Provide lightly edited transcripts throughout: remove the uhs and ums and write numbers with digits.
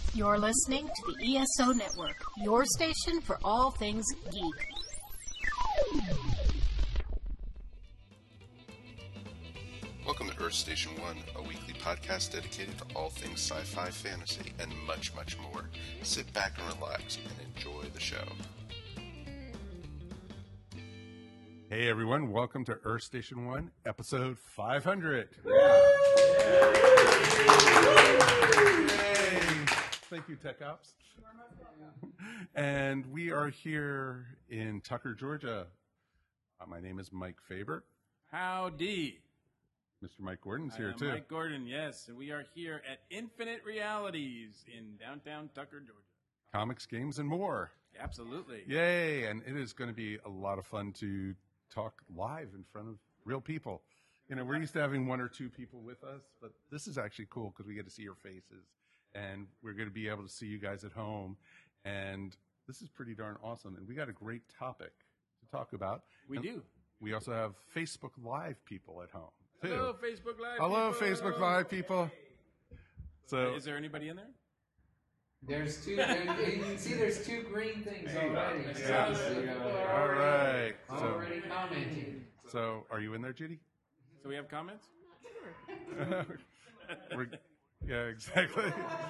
You're listening to the ESO Network, your station for all things geek. Welcome to Earth Station 1, a weekly podcast dedicated to all things sci-fi, fantasy, and much, much more. Sit back and relax and enjoy the show. Hey everyone, welcome to Earth Station 1, episode 500. Yay! Thank you, Tech Ops. And we are here in Tucker, Georgia. My name is Mike Faber. Howdy. Mr. Mike Gordon's here too. Mike Gordon, yes. And we are here at Infinite Realities in downtown Tucker, Georgia. Comics, games, and more. Absolutely. Yay! And it is going to be a lot of fun to talk live in front of real people. You know, we're used to having one or two people with us, but this is actually cool because we get to see your faces. And we're going to be able to see you guys at home. And this is pretty darn awesome. And we got a great topic to talk about. We do. We also have Facebook Live people at home, too. Hello, Facebook Live Hello, people. Facebook Live people. So, Is there anybody in there? There's two. You can see there's two green things already. all right. Already commenting. So, are you in there, Judy? So we have comments? Yeah, exactly.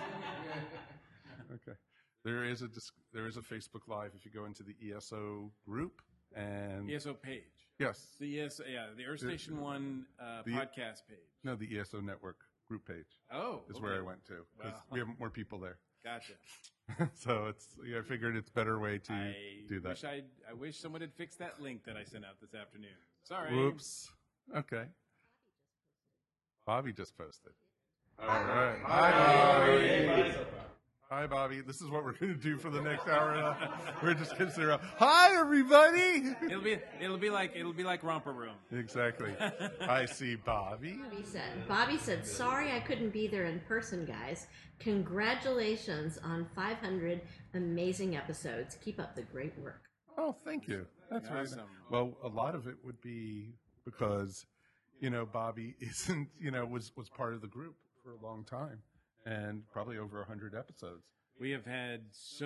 Okay. There is a Facebook Live if you go into the ESO group and ESO page. Yes. The Earth Station 1 podcast page. No, the ESO Network group page. Oh, is okay. where I went to because we have more people there. Gotcha. So I figured it's a better way to do that. I wish someone had fixed that link that I sent out this afternoon. Sorry. Whoops. Okay. Bobby just posted. All right. Hi, Bobby. Hi, Bobby. This is what we're going to do for the next hour. We're just going to sit around. Hi, everybody. It'll be like Romper Room. Exactly. I see Bobby. Bobby said, sorry I couldn't be there in person, guys. Congratulations on 500 amazing episodes. Keep up the great work. Oh, thank you. That's Awesome. right. Well, a lot of it would be because, Bobby was part of the group for a long time and probably over 100 episodes. We have had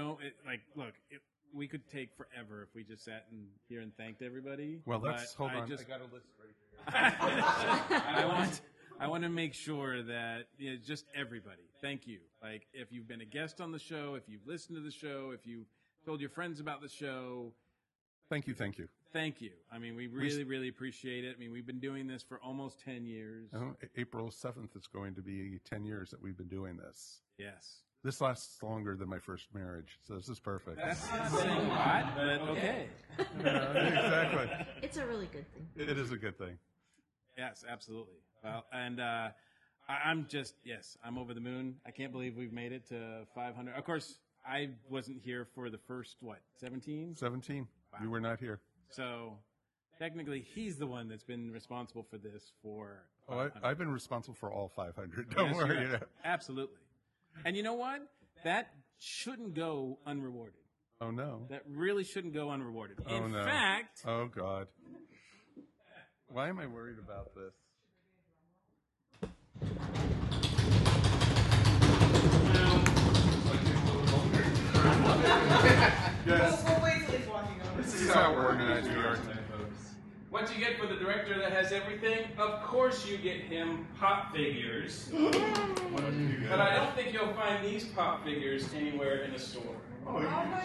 we could take forever if we just sat here and thanked everybody. Well, hold on. I got a list right here. I want to make sure that just everybody. Thank you. Like if you've been a guest on the show, if you've listened to the show, if you told your friends about the show. Thank you. Thank you. I mean, we really appreciate it. I mean, we've been doing this for almost 10 years. April 7th is going to be 10 years that we've been doing this. Yes. This lasts longer than my first marriage, so this is perfect. That's not saying a lot, but okay. Exactly. It's a really good thing. It is a good thing. Yes, absolutely. Well, and I'm over the moon. I can't believe we've made it to 500. Of course, I wasn't here for the first, 17? 17. Wow. You were not here. So, technically, he's the one that's been responsible for this for... I've been responsible for all 500. Don't worry. Absolutely. And you know what? That shouldn't go unrewarded. Oh, no. That really shouldn't go unrewarded. In no. fact... Oh, God. Why am I worried about this? Yes. We'll wait till he's walking over. This is how organized we are today, folks. What you get for the director that has everything? Of course you get him pop figures. But I don't think you'll find these pop figures anywhere in a store. Oh.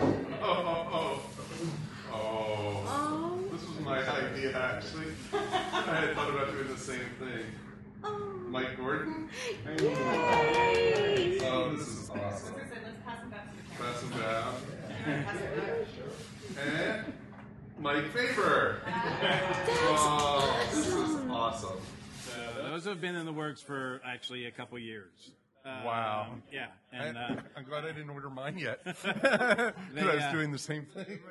This was my idea, actually. I had thought about doing the same thing. Mike Gordon? Yay! Oh, this is awesome. Let's pass him back to the camera. Pass him down. And Mike Faber. Oh, this is awesome. So those have been in the works for actually a couple years. Wow. Yeah. And I'm glad I didn't order mine yet. I was doing the same thing.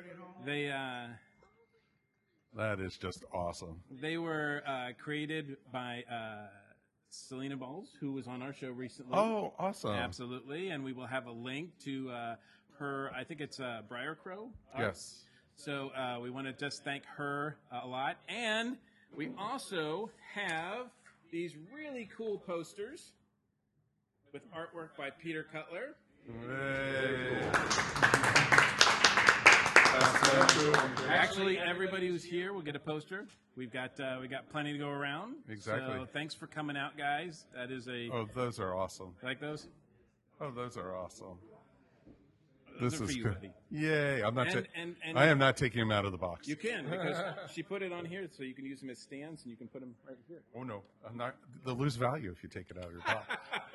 That is just awesome. They were created by Selena Balls, who was on our show recently. Oh, awesome. Absolutely. And we will have a link to her, I think it's Briar Crow. Yes. So we want to just thank her a lot. And we also have these really cool posters with artwork by Peter Cutler. Actually, everybody who's here will get a poster. We got plenty to go around. Exactly. So thanks for coming out, guys. That is a. Oh, those are awesome. Like those? Oh, those are awesome. Those This are is for you, good. buddy. Yay! I'm not. And I am not taking them out of the box. You can, because she put it on here so you can use them as stands and you can put them right here. Oh no, I'm not. They'll lose value if you take it out of your box.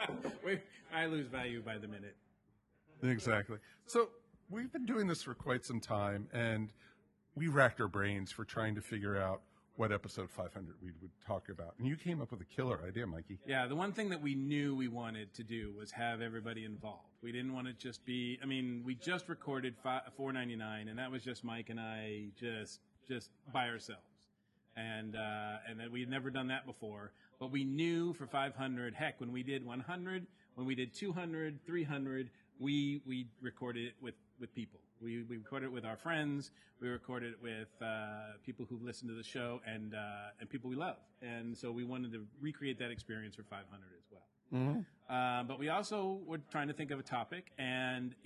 I lose value by the minute. Exactly. So we've been doing this for quite some time, and we racked our brains for trying to figure out what episode 500 we would talk about. And you came up with a killer idea, Mikey. Yeah, the one thing that we knew we wanted to do was have everybody involved. We didn't want to just be. I mean, we just recorded 499, and that was just Mike and I just by ourselves, and that we had never done that before. But we knew for 500, heck, when we did 100, when we did 200, 300, we recorded it with people. We recorded it with our friends. We recorded it with people who've listened to the show and people we love. And so we wanted to recreate that experience for 500 as well. Mm-hmm. But we also were trying to think of a topic. And,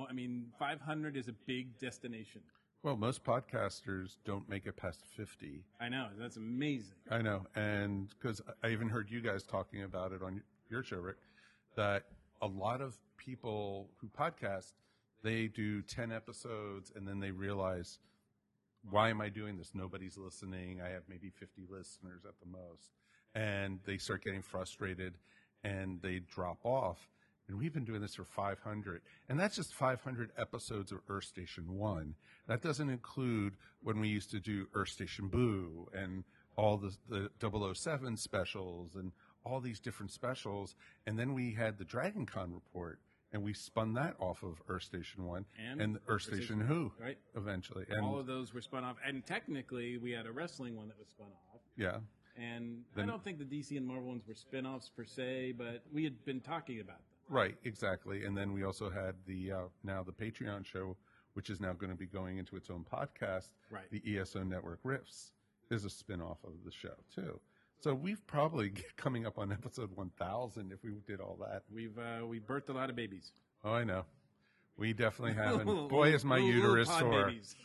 500 is a big destination. Well, most podcasters don't make it past 50. I know. That's amazing. I know. And because I even heard you guys talking about it on your show, Rick, that a lot of people who podcast, they do 10 episodes and then they realize, why am I doing this? Nobody's listening. I have maybe 50 listeners at the most. And they start getting frustrated and they drop off. And we've been doing this for 500. And that's just 500 episodes of Earth Station 1. That doesn't include when we used to do Earth Station Boo and all the 007 specials and all these different specials. And then we had the Dragon Con report. And we spun that off of Earth Station 1 and Earth Station Who, right? Eventually. And all of those were spun off. And technically, we had a wrestling one that was spun off. Yeah. And Then, I don't think the DC and Marvel ones were spin-offs per se, but we had been talking about them. Right, exactly. And then we also had the now the Patreon show, which is now going to be going into its own podcast. Right. The ESO Network Riffs is a spin-off of the show, too. So we've probably coming up on episode 1,000 if we did all that. We birthed a lot of babies. Oh, I know. We definitely haven't. Boy, is my uterus pod sore. babies.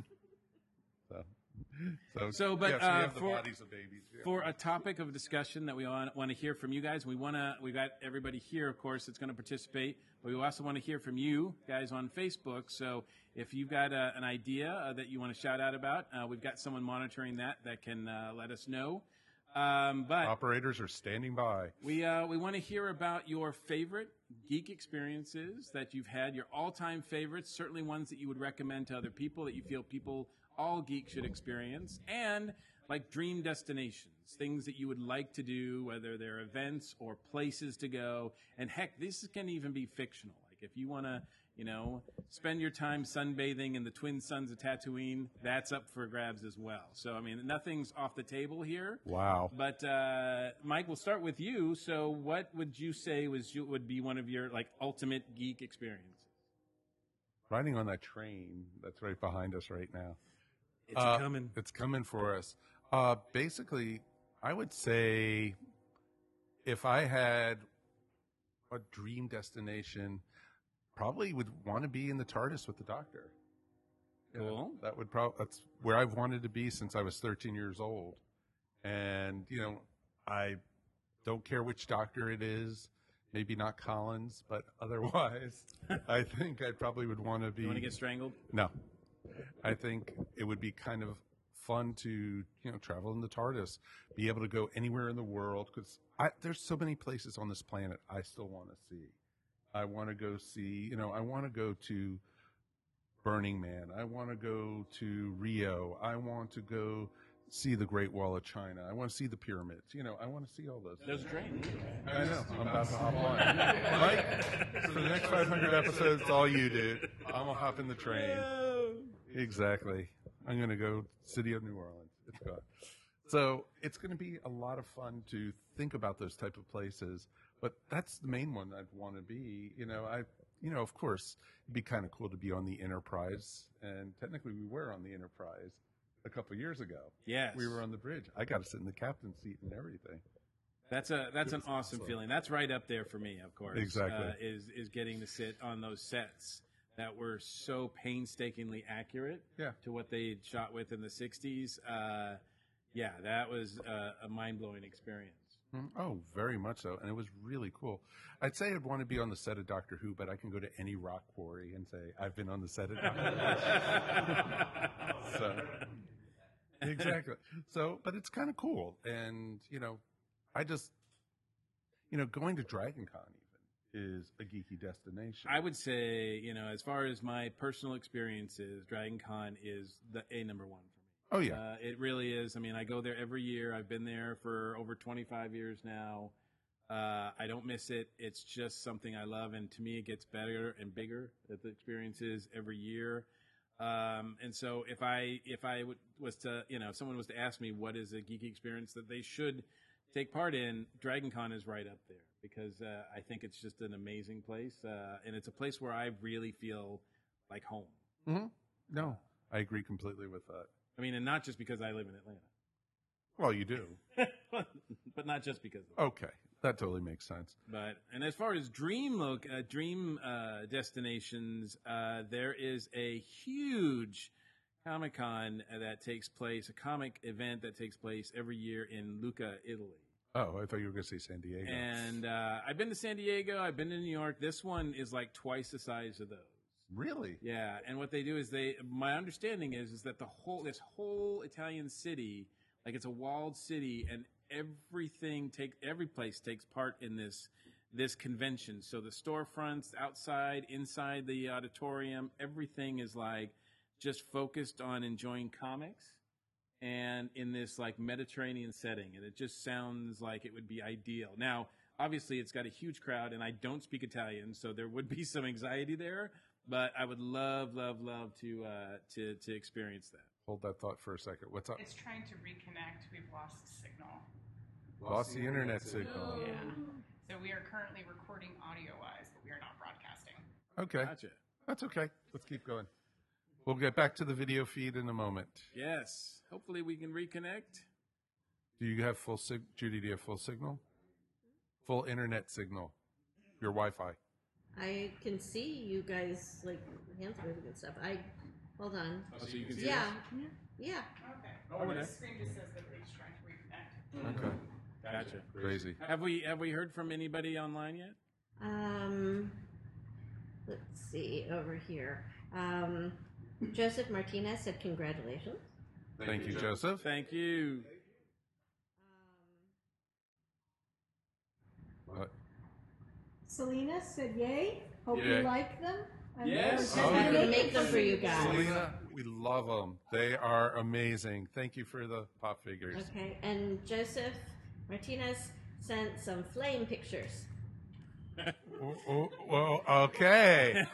But yes, we have the bodies of babies. Yeah. For a topic of discussion that we want to hear from you guys, we got everybody here, of course, that's going to participate. But we also want to hear from you guys on Facebook. So if you've got an idea that you want to shout out about, we've got someone monitoring that can let us know. But operators are standing by. We want to hear about your favorite geek experiences that you've had, your all-time favorites, certainly ones that you would recommend to other people that you feel all geeks should experience, and like dream destinations, things that you would like to do, whether they're events or places to go. And heck, this can even be fictional. Like if you want to, spend your time sunbathing in the twin suns of Tatooine, that's up for grabs as well. So, I mean, nothing's off the table here. Wow. But, Mike, we'll start with you. So what would you say would be one of your, ultimate geek experiences? Riding on that train that's right behind us right now. It's coming. It's coming for us. Basically, I would say if I had a dream destination, probably would want to be in the TARDIS with the Doctor. Cool. That would that's where I've wanted to be since I was 13 years old. And, I don't care which Doctor it is. Maybe not Collins, but otherwise, I think I probably would want to be. You want to get strangled? No. I think it would be kind of fun to, travel in the TARDIS, be able to go anywhere in the world, because there's so many places on this planet I still want to see. I want to go see, I want to go to Burning Man. I want to go to Rio. I want to go see the Great Wall of China. I want to see the pyramids. I want to see all those. There's a train. I know. I'm about to hop on. Mike, for the next 500 episodes, it's all you, dude. I'm going to hop in the train. Exactly. I'm going to go City of New Orleans. It's gone. So it's going to be a lot of fun to think about those type of places. But that's the main one I'd want to be. Of course, it'd be kind of cool to be on the Enterprise. And technically we were on the Enterprise a couple of years ago. Yes. We were on the bridge. I got to sit in the captain's seat and everything. That's an awesome feeling. That's right up there for me, of course. Exactly. Is getting to sit on those sets that were so painstakingly accurate to what they shot with in the 60s. That was a mind-blowing experience. Oh, very much so. And it was really cool. I'd say I'd want to be on the set of Doctor Who, but I can go to any rock quarry and say, I've been on the set of Doctor Who. So, exactly. So, but it's kind of cool. And, I just, going to Dragon Con even is a geeky destination. I would say, as far as my personal experiences, Dragon Con is the number one. Oh, yeah. It really is. I mean, I go there every year. I've been there for over 25 years now. I don't miss it. It's just something I love, and to me, it gets better and bigger. The experiences every year. And so, if someone was to ask me what is a geeky experience that they should take part in, Dragon Con is right up there because I think it's just an amazing place, and it's a place where I really feel like home. Mm-hmm. No, I agree completely with that. I mean, and not just because I live in Atlanta. Well, you do. But not just because of that. Okay. That totally makes sense. And as far as dream destinations, there is a huge Comic-Con that takes place, a comic event that takes place every year in Lucca, Italy. Oh, I thought you were going to say San Diego. And I've been to San Diego. I've been to New York. This one is like twice the size of those. Really? Yeah, and what they do is my understanding is that this whole Italian city, like it's a walled city, and every place takes part in this convention. So the storefronts, outside, inside the auditorium, everything is like just focused on enjoying comics, and in this like Mediterranean setting, and it just sounds like it would be ideal. Now, obviously, it's got a huge crowd, and I don't speak Italian, so there would be some anxiety there. But I would love to experience that. Hold that thought for a second. What's up? It's trying to reconnect. We've lost signal. Lost the internet signal. Yeah. So we are currently recording audio-wise, but we are not broadcasting. Okay. Gotcha. That's okay. Let's keep going. We'll get back to the video feed in a moment. Yes. Hopefully we can reconnect. Do you have Judy, do you have full signal? Full internet signal. Your Wi-Fi. I can see you guys, like, hands moving and stuff. Hold on. Oh, so you can see Yeah. us? Yeah. Okay. Okay. The screen just says that it's trying to reconnect. Okay. Gotcha. Crazy. Have we heard from anybody online yet? Let's see, over here. Joseph Martinez said congratulations. Thank you, Joseph. Thank you. What? Selena said yay. Hope Yay. you like them. Yes. I'm going to make them for you guys. Selena, we love them. They are amazing. Thank you for the pop figures. Okay, and Joseph Martinez sent some flame pictures. Well, okay.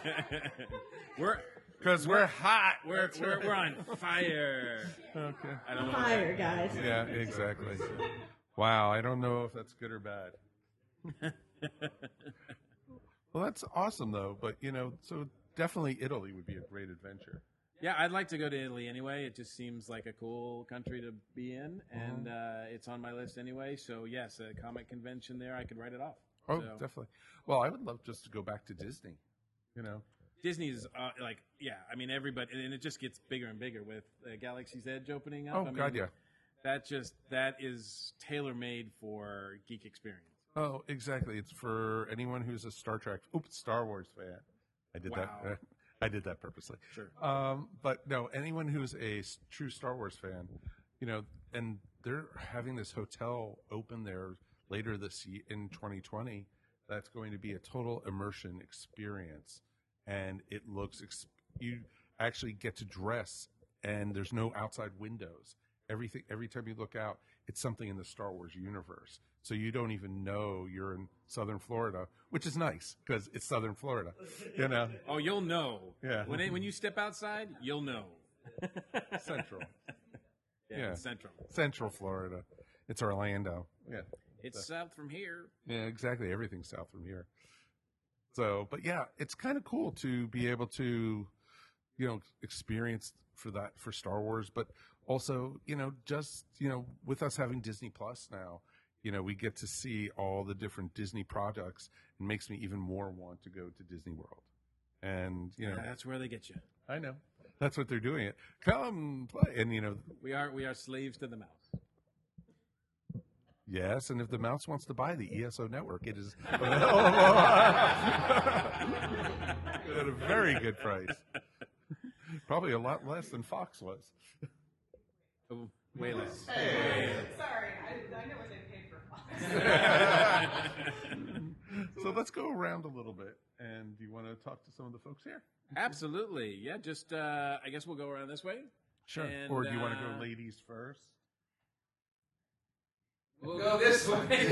We're hot. We're on fire. Okay. I don't know. Fire, guys. Yeah, exactly. Wow, I don't know if that's good or bad. Well, that's awesome, though. But, so definitely Italy would be a great adventure. Yeah, I'd like to go to Italy anyway. It just seems like a cool country to be in, and it's on my list anyway. So, yes, a comic convention there, I could write it off. Oh, So, definitely. Well, I would love just to go back to Disney, Disney's everybody, and it just gets bigger and bigger with Galaxy's Edge opening up. Oh, God, yeah. That is tailor-made for geek experience. Oh, exactly. It's for anyone who's a Star Wars fan. I did Wow. that. I did that purposely. Sure. But no, anyone who's a true Star Wars fan, and they're having this hotel open there later this year in 2020. That's going to be a total immersion experience, and it looks. You actually get to dress, and there's no outside windows. Every time you look out, it's something in the Star Wars universe. So you don't even know you're in Southern Florida, which is nice because it's Southern Florida, Oh, you'll know. Yeah. When you step outside, you'll know. Central. Yeah. It's Central. Central Florida. It's Orlando. Yeah. It's south from here. Yeah, exactly. Everything's south from here. So, but yeah, it's kind of cool to be able to, experience for Star Wars, but also, with us having Disney Plus now, we get to see all the different Disney products. It makes me even more want to go to Disney World. And, that's where they get you. I know. That's what they're doing. Come play. And, We are slaves to the mouse. yes, and if the mouse wants to buy the ESO network, it is at a very good price. Probably a lot less than Fox was. Oh, way less. Sorry, I know what they paid for Fox. So let's go around a little bit. And do you want to talk to some of the folks here? Absolutely. Yeah, just, I guess we'll go around this way. Sure. And, Or do you want to go ladies first? We'll go this way.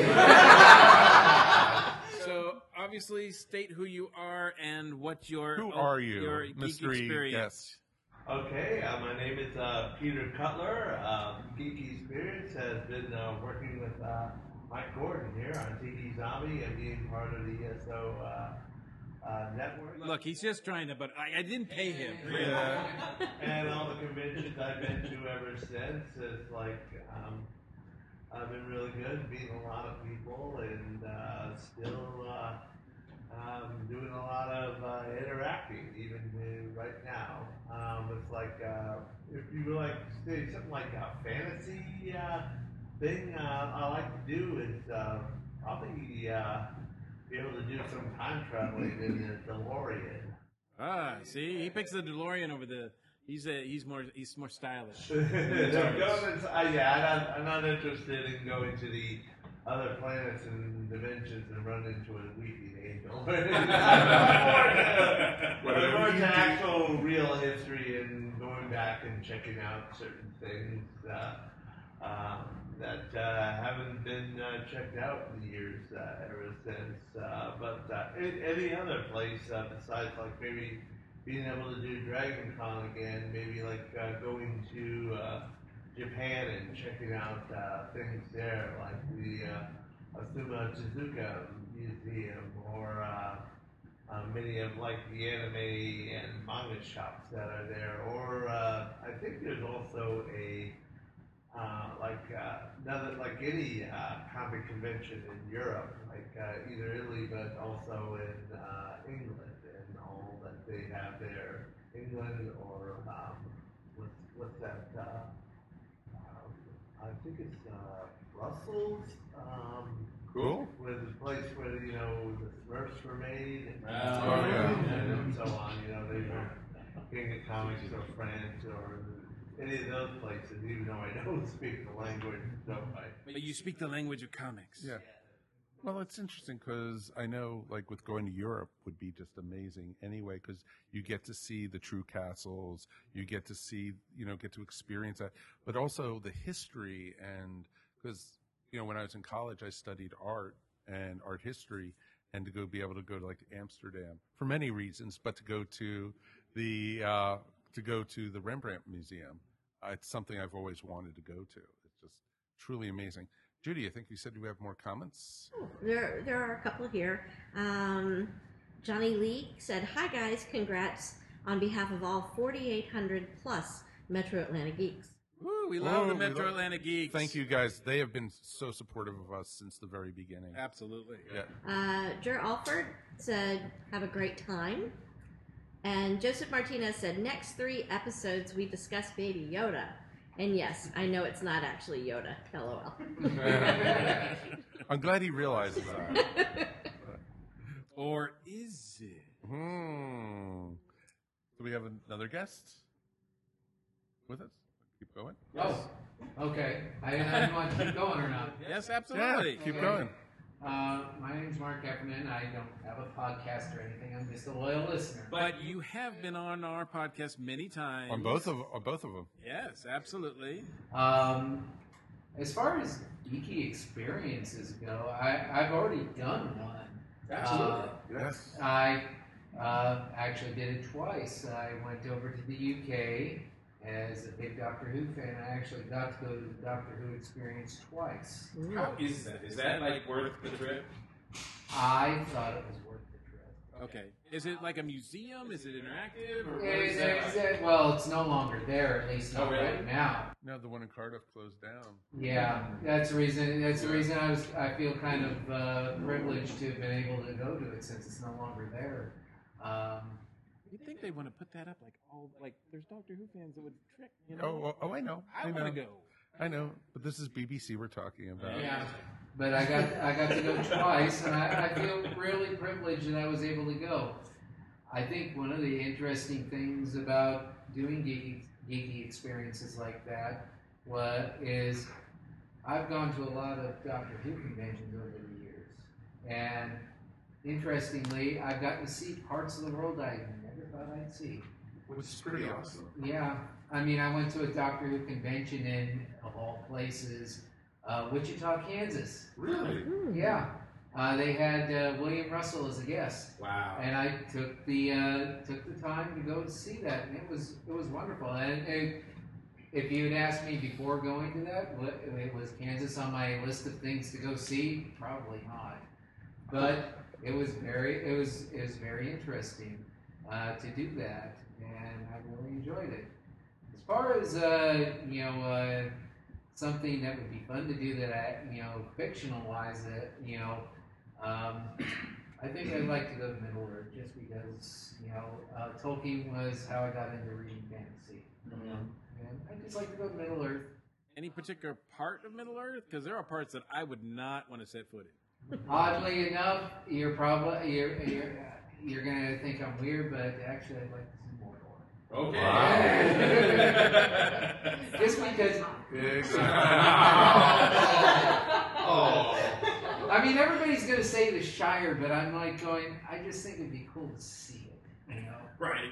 So, obviously, state who you are and what your Who are you, your geek mystery experience. guest? Okay, my name is Peter Cutler. Geeky Spirits has been working with Mike Gordon here on TV Zombie and being part of the ESO network. Look, he's just trying to, but I didn't pay him. Yeah. And all the conventions I've been to ever since, it's like I've been really good, meeting a lot of people, and still doing a lot of interacting, even right now. It's like if you like say something like a fantasy thing, I like to do is probably be able to do some time traveling in the DeLorean. Ah, see, he picks the DeLorean over the. He's more stylish. I'm not interested in going to the other planets and dimensions and run into a weeping angel. More to actual real history and going back and checking out certain things that haven't been checked out in years ever since. But any other place besides like maybe being able to do Dragon Con again, maybe like going to Japan and checking out things there, like the Asuma Tezuka Museum, or many of like the anime and manga shops that are there, or I think there's also a another like any comic convention in Europe, like either Italy but also in England. All that they have there, England, or what's that? I think it's Brussels. Cool. Where the place where the Smurfs were made, and so on. They were King of Comics or France or any of those places. Even though I don't speak the language, But you speak the language of comics. Yeah. Well, it's interesting because I know, like, with going to Europe would be just amazing anyway, because you get to see the true castles, you get to see, get to experience that, but also the history. And because, when I was in college, I studied art and art history, and to be able to go to like Amsterdam for many reasons, but to go to the Rembrandt Museum, it's something I've always wanted to go to. It's just truly amazing. Judy, I think you said you have more comments. There are a couple here. Johnny Lee said, "Hi guys, congrats on behalf of all 4,800 plus Metro Atlanta geeks." Woo, we love the Metro Atlanta geeks. Thank you guys. They have been so supportive of us since the very beginning. Absolutely. Yeah. Jer Alford said, "Have a great time." And Joseph Martinez said, "Next 3 episodes we discuss Baby Yoda." And yes, I know it's not actually Yoda. LOL. I'm glad he realizes that. Or is it? Do we have another guest with us? Keep going. Oh, okay. I didn't know if to keep going or not. Yes, absolutely. Yeah, keep going. My name's Mark Heffernan. I don't have a podcast or anything. I'm just a loyal listener. But you have been on our podcast many times. On both of them. Yes, absolutely. As far as geeky experiences go, I've already done one. Absolutely. Yes. I actually did it twice. I went over to the UK as a big Doctor Who fan. I actually got to go to the Doctor Who experience twice. How is that? Is that like worth the trip? I thought it was worth the trip. Okay. Is it like a museum? Is it interactive? Or what Yeah, is that? well, it's no longer there, at least not right now. No, the one in Cardiff closed down. Yeah, that's the reason. That's the reason I feel kind of privileged to have been able to go to it since it's no longer there. You'd think they want to put that up like there's Doctor Who fans that would trick, you know? I know. I want to go. I know, but this is BBC we're talking about. Yeah, but I got to go twice, and I feel really privileged that I was able to go. I think one of the interesting things about doing geeky experiences like that is I've gone to a lot of Doctor Who conventions over the years, and interestingly, I've gotten to see parts of the world I never thought I'd see. Which is pretty awesome. Yeah, I mean, I went to a Doctor Who convention in, of all places, Wichita, Kansas. Really? Yeah. They had William Russell as a guest. Wow. And I took the time to go to see that, and it was wonderful. And if you had asked me before going to that, was Kansas on my list of things to go see? Probably not. But it was very interesting to do that, and I really enjoyed it. As far as something that would be fun to do that fictional wise, I think I'd like to go to Middle Earth just because Tolkien was how I got into reading fantasy. And I just like to go to Middle Earth. Any particular part of Middle Earth? Because there are parts that I would not want to set foot in. Oddly enough, you're gonna think I'm weird, but actually I'd like to see Mordor. Okay. Wow. Just because. Oh. I mean, everybody's gonna say the Shire, but I'm like going. I just think it'd be cool to see it. Right.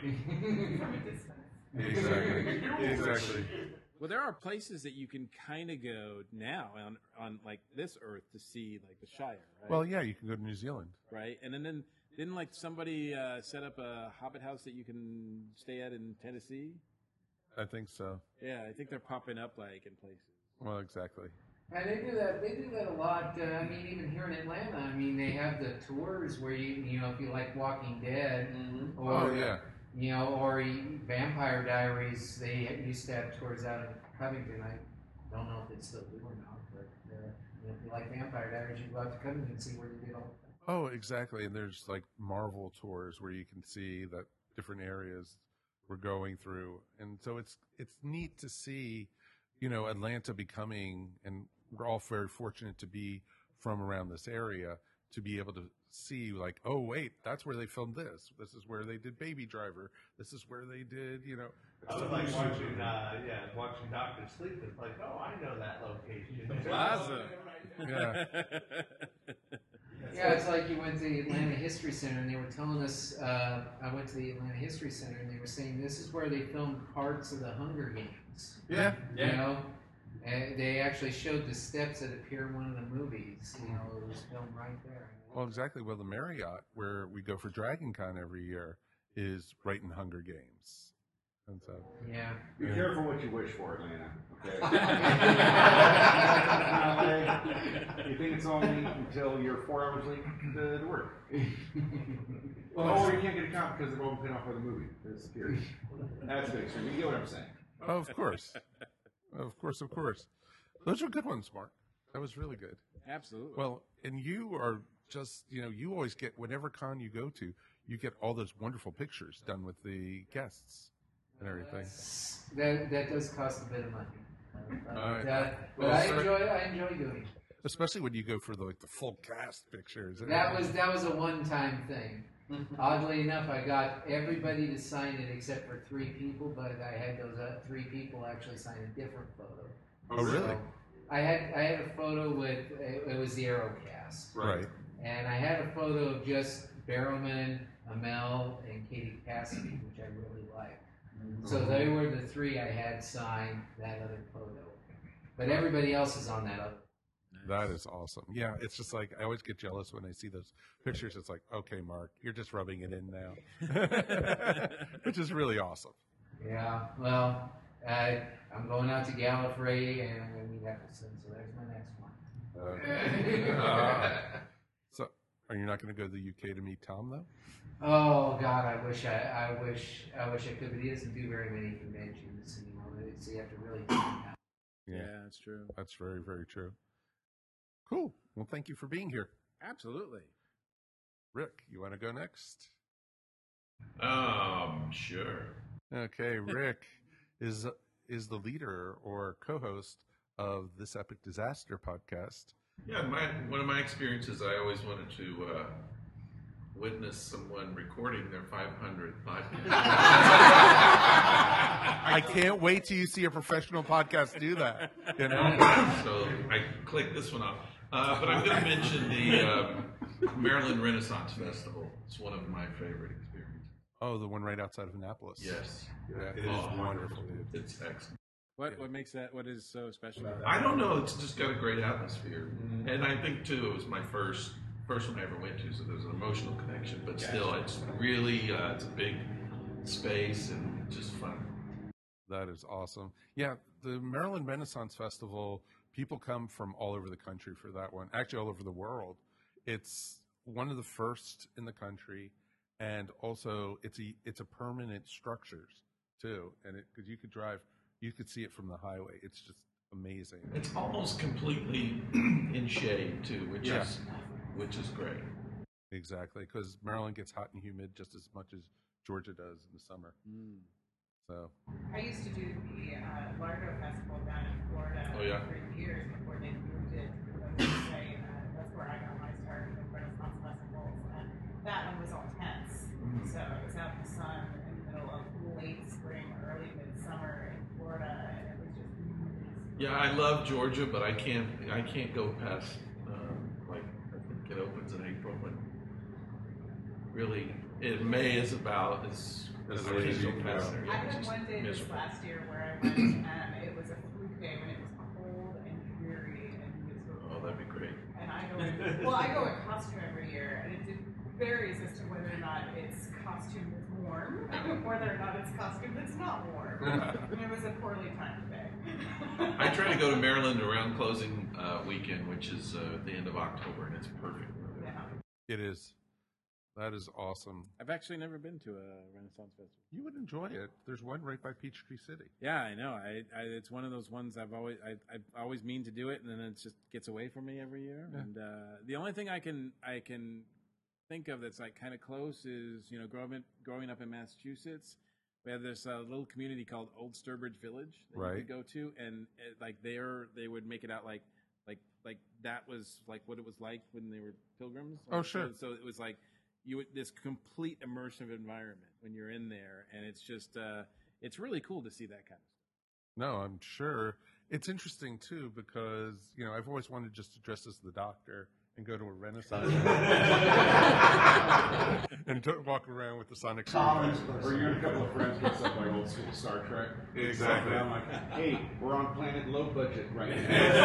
Exactly. Well, there are places that you can kind of go now on like this Earth to see like the Shire, right? Well, yeah, you can go to New Zealand. Right, and then didn't like somebody set up a Hobbit house that you can stay at in Tennessee? I think so. Yeah, I think they're popping up like in places. Well, exactly. And they do that a lot. I mean, even here in Atlanta, I mean, they have the tours where if you like Walking Dead, or or Vampire Diaries, they used to have tours out in Covington. I don't know if it's still doing or not, but if you like Vampire Diaries, you go out to Covington and see where they did all that. Oh, exactly. And there's like Marvel tours where you can see that different areas we're going through, and so it's neat to see, Atlanta becoming, and we're all very fortunate to be from around this area to be able to see like, oh wait, that's where they filmed this. This is where they did Baby Driver. This is where they did, I was like watching Doctor Sleep. It's like, oh, I know that location. Plaza. Yeah. Yeah, it's like you went to the Atlanta History Center and they were telling us, I went to the Atlanta History Center and they were saying this is where they filmed parts of the Hunger Games. Yeah. And they actually showed the steps that appear in one of the movies. It was filmed right there. Well, exactly. Well, the Marriott, where we go for Dragon Con every year, is right in Hunger Games. And so, yeah. Be careful what you wish for, Atlanta. Okay. You think it's only until you're 4 hours late to work. Well, or you can't get a comp because they're all paid off by the movie. That's scary. That's big. So you get what I'm saying. oh, of course. Of course. Those are good ones, Mark. That was really good. Absolutely. Well, and you are just, you always get, whatever con you go to, you get all those wonderful pictures done with the guests and everything. That does cost a bit of money. But Well, I enjoy doing it. Especially when you go for the full cast pictures. That was a one-time thing. Oddly enough, I got everybody to sign it except for 3 people, but I had those 3 people actually sign a different photo. Oh, really? So I had a photo with it was the Aerocast, Right. and I had a photo of just Barrowman, Amel, and Katie Cassidy, which I really liked. So they were the 3 I had sign that other photo, but everybody else is on that other. That is awesome. Yeah, it's just like, I always get jealous when I see those pictures. It's like, okay, Mark, you're just rubbing it in now. Which is really awesome. Yeah, well, I'm going out to Gallifrey and I'm going to meet Eccleston, so there's my next one. So, Are you not going to go to the UK to meet Tom though? Oh God, I wish I could, but he doesn't do very many conventions anymore. So you have to really think about. Yeah, that's true. That's very, very true. Cool. Well, thank you for being here. Absolutely. Rick, you want to go next? Sure. Okay, Rick is the leader or co-host of This Epic Disaster podcast. Yeah, one of my experiences, I always wanted to witness someone recording their 500th podcast. I can't wait till you see a professional podcast do that. You know? So I clicked this one off. But I'm going to mention the Maryland Renaissance Festival. It's one of my favorite experiences. Oh, the one right outside of Annapolis. Yes. Yeah, it is wonderful, dude. It's excellent. What makes that? What is so special about that? I don't know. It's just got a great atmosphere, and I think too it was my first one I ever went to, so there's an emotional connection. But still, it's really it's a big space and just fun. That is awesome. Yeah, the Maryland Renaissance Festival. People come from all over the country for that one. Actually, all over the world. It's one of the first in the country, and also it's a permanent structures too. And because you could see it from the highway. It's just amazing. It's almost completely in shade too, which is great. Exactly, because Maryland gets hot and humid just as much as Georgia does in the summer. So I used to do the Largo Festival down in Florida for years before they moved it. That's where I got my start with Renaissance festivals, and that one was all tents. So it was out in the sun in the middle of late spring, early midsummer in Florida, and it was just amazing. Yeah, I love Georgia, but I can't go past like I think it opens in April, but really May is about as crazy past there. I had one day this last year where I went and it was a fluke day when it was cold and dreary and miserable. Oh, that'd be great. And I go in costume every year, and it varies as to whether or not it's costume that's warm, or whether or not it's costume that's not warm. And it was a poorly timed day. I try to go to Maryland around closing weekend, which is the end of October, and it's perfect. Yeah. it is. That is awesome. I've actually never been to a Renaissance festival. You would enjoy it. There's one right by Peachtree City. Yeah, I know. It's one of those ones I've always mean to do it, and then it just gets away from me every year. Yeah. And the only thing I can think of that's like kind of close is growing up in Massachusetts. We have this little community called Old Sturbridge Village that you could go to, and they would make it out like that was like what it was like when they were pilgrims. Oh, sure. So it was like this complete immersive environment when you're in there, and it's just it's really cool to see that kind of stuff. No, I'm sure. It's interesting too because I've always wanted just to dress as the Doctor and go to a Renaissance and walk around with the Sonic Or you and a couple of friends dressed up like old school Star Trek. Exactly. I'm like, hey, we're on planet low budget right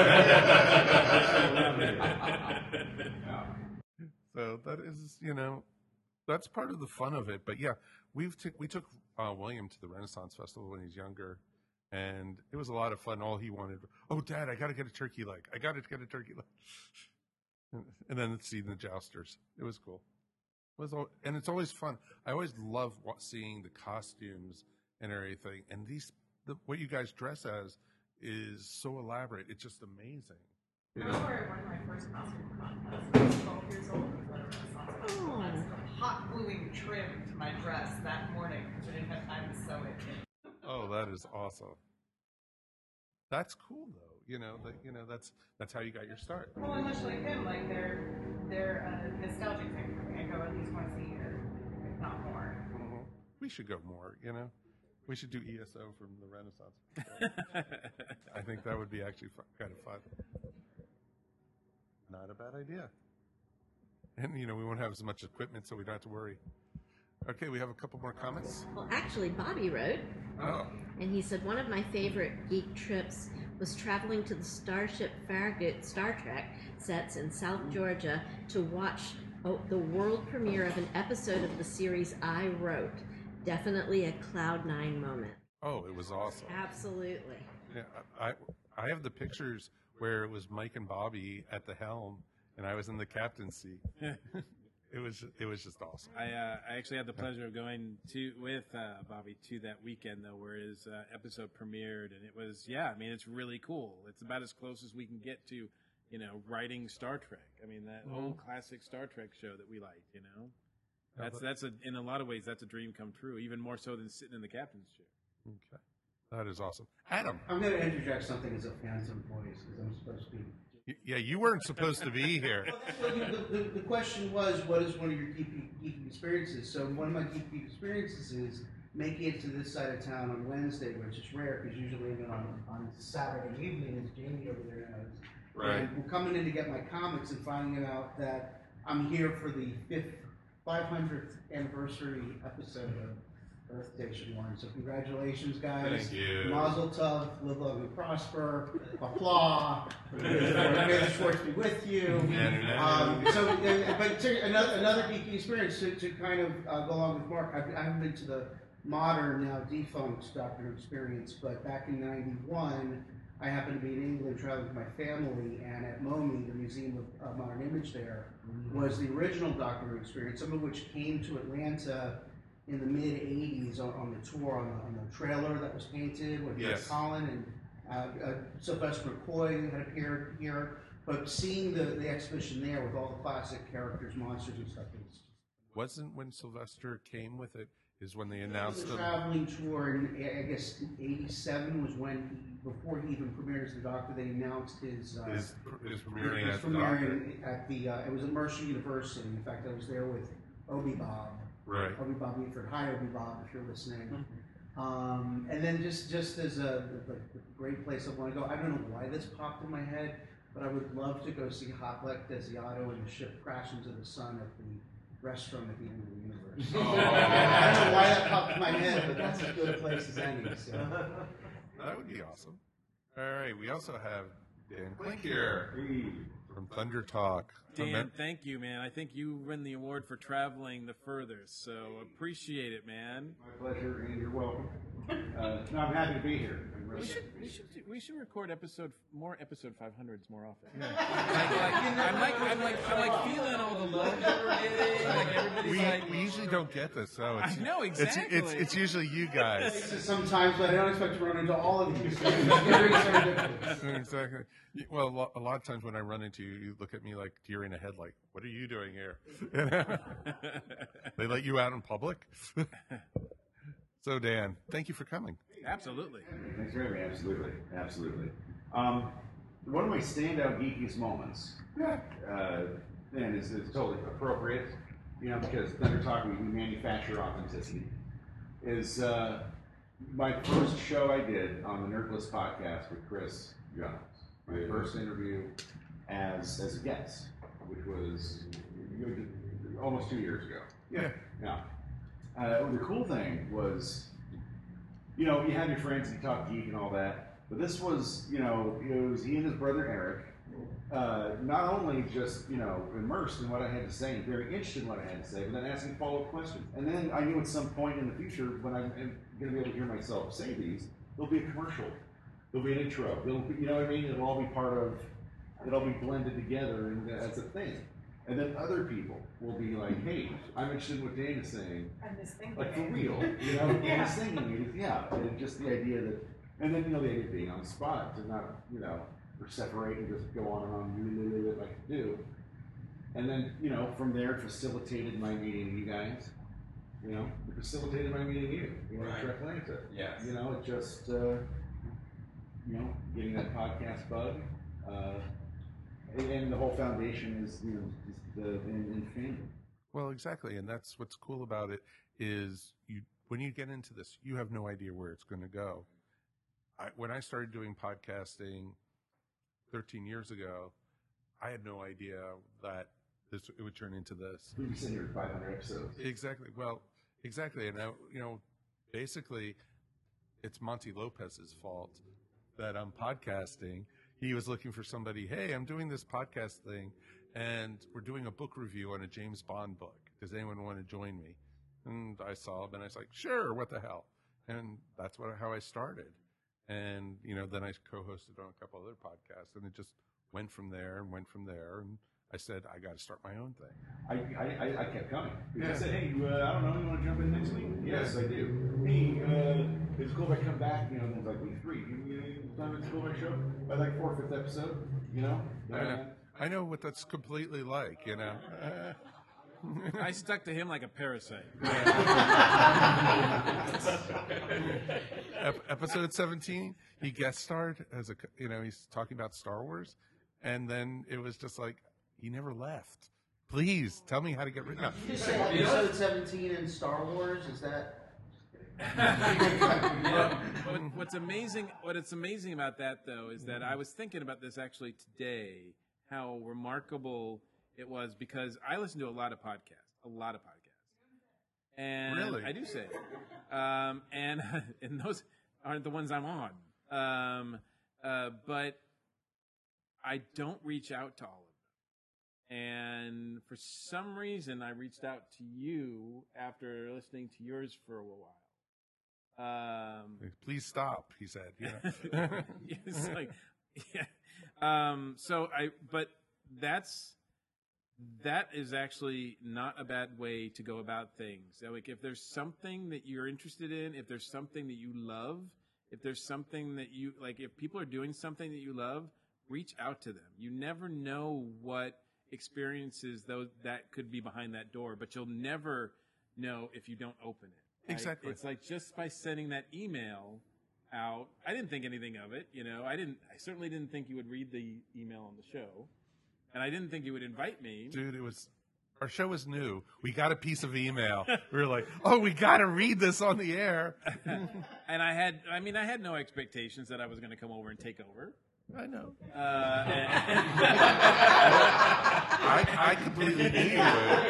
now. So that is, that's part of the fun of it. But yeah, we took William to the Renaissance Festival when he was younger, and it was a lot of fun. All he wanted, oh, Dad, I got to get a turkey leg. I got to get a turkey leg. And then seeing the jousters. It was cool. And it's always fun. I always love seeing the costumes and everything. And what you guys dress as is so elaborate. It's just amazing. I remember I won my first costume contest. I was 12 years old and was at a Renaissance Festival. I had hot gluing trim to my dress that morning because I didn't have time to sew it. Oh, that is awesome. That's cool, though. That's how you got your start. Well, and much like him, like they're a nostalgic thing for me. I go at least once a year, if not more. Mm-hmm. We should go more. We should do ESO from the Renaissance. I think that would be actually kind of fun. Not a bad idea. And we won't have as much equipment, so we don't have to worry. Okay, we have a couple more comments. Well, actually, Bobby wrote, and he said, one of my favorite geek trips was traveling to the Starship Farragut Star Trek sets in South Georgia to watch the world premiere of an episode of the series I wrote. Definitely a Cloud9 moment. Oh, it was awesome. Absolutely. Yeah, I have the pictures where it was Mike and Bobby at the helm, and I was in the captain's seat. It was just awesome. I actually had the pleasure of going with Bobby to that weekend though, where his episode premiered, and it was it's really cool. It's about as close as we can get to, writing Star Trek. I mean that old classic Star Trek show that we liked. That's in a lot of ways that's a dream come true, even more so than sitting in the captain's chair. Okay, that is awesome, Adam. I'm going to interject something as a phantom voice because I'm supposed to be. Yeah, you weren't supposed to be here. Well, the question was, what is one of your geeky experiences? So one of my geeky experiences is making it to this side of town on Wednesday, which is rare because usually I'm on Saturday evening, as Jamie over there knows. Right. And we're coming in to get my comics and finding out that I'm here for the 500th anniversary episode of Earth Station 1. So congratulations, guys. Thank you. Mazel tov, live long and prosper, applaud. May the Schwartz be with you. But another geeky experience to kind of go along with Mark. I haven't been to the modern, now defunct Doctor Who experience, but back in '91, I happened to be in England traveling with my family, and at MoMI, the Museum of Modern Image there, was the original Doctor Who experience, some of which came to Atlanta in the mid-'80s on the tour, on the trailer that was painted with Colin and Sylvester McCoy had appeared here. But seeing the exhibition there with all the classic characters, monsters and stuff. Wasn't when Sylvester came with it, is when they announced the traveling tour, and I guess '87 was when before he even premiered as the Doctor, they announced his premiering at the it was at Mercer University. In fact, I was there with Obi Bob. Right. Obi Bob Meaford. Hi, Obi Bob, if you're listening. And then just as a great place I want to go, I don't know why this popped in my head, but I would love to go see Hoplite Desiato and the ship crash into the sun at the restaurant at the end of the universe. I don't know why that popped in my head, but that's as good a place as any. So. That would be awesome. All right, we also have Dan Klink here from Thunder Talk. Dan, thank you, man. I think you win the award for traveling the furthest, so appreciate it, man. My pleasure, and you're welcome. No, I'm happy to be here. We should record more episode 500s more often. Yeah. I'm like feeling all the love that we're getting. Like everybody's we usually don't get this, so I know exactly. It's usually you guys. Sometimes, but I don't expect to run into all of these. So it's very serendipitous. Exactly. Well, a lot of times when I run into you, you look at me like deer in a headlight. What are you doing here? They let you out in public. So, Dan, thank you for coming. Absolutely. Thanks for having me. Absolutely. One of my standout geekiest moments, and is totally appropriate, because Thunder Talk, we manufacture authenticity, is my first show I did on the Nerdless podcast with Chris Jones. My first interview as a guest, which was almost 2 years ago. Yeah. The cool thing was, you have your friends and you talk geek and all that, but this was, it was he and his brother Eric, not only just, immersed in what I had to say and very interested in what I had to say, but then asking follow-up questions. And then I knew at some point in the future, when I'm going to be able to hear myself say these, there'll be a commercial, there'll be an intro, you know what I mean? It'll all be it'll be blended together and as a thing. And then other people will be like, hey, I'm interested in what Dan is saying. And this thing. Like, for real, and this thing, and just the idea that, and then, the idea of being on the spot, to not, separate and just go on and on, like I do. And then, from there, it facilitated my meeting you guys. It facilitated my meeting you, right. at Atlanta. Yes. It just, getting that podcast bug. And the whole foundation is, in fandom. Well, exactly, and that's what's cool about it is when you get into this, you have no idea where it's going to go. When I started doing podcasting 13 years ago, I had no idea that it would turn into this. We'd be sitting here with 500 episodes. Exactly. Well, exactly, and basically, it's Monty Lopez's fault that I'm podcasting. He was looking for somebody, hey, I'm doing this podcast thing, and we're doing a book review on a James Bond book. Does anyone want to join me? And I saw him, and I was like, sure, what the hell? And that's how I started. And, then I co-hosted on a couple other podcasts, and it just went from there. And I said, I got to start my own thing. I kept coming. I said, hey, I don't know, you want to jump in next week? Yes, I do. Hey, is it cool if I come back, you know, it's like week 3. Time it's cool if I show by like 4th, 5th episode, you know? I know what that's completely like, you know. I stuck to him like a parasite. Episode 17, he guest starred as he's talking about Star Wars, and then it was just like he never left. Please tell me how to get rid of it. You said episode 17 in Star Wars, is that? What's amazing about that though is that I was thinking about this actually today, how remarkable it was, because I listen to a lot of podcasts, and really? I do say, and those aren't the ones I'm on, but I don't reach out to all of them, and for some reason I reached out to you after listening to yours for a while. Please stop, he said. Yeah. It's like, yeah. But that is actually not a bad way to go about things. So, like, if there's something that you're interested in, if there's something that you love, if there's something that you like, if people are doing something that you love, reach out to them. You never know what experiences that could be behind that door, but you'll never know if you don't open it. Right? Exactly. It's like just by sending that email out, I didn't think anything of it. I certainly didn't think you would read the email on the show. And I didn't think you would invite me. Dude, our show was new. We got a piece of email. We were like, oh, we got to read this on the air. And I had no expectations that I was going to come over and take over. I know. I completely knew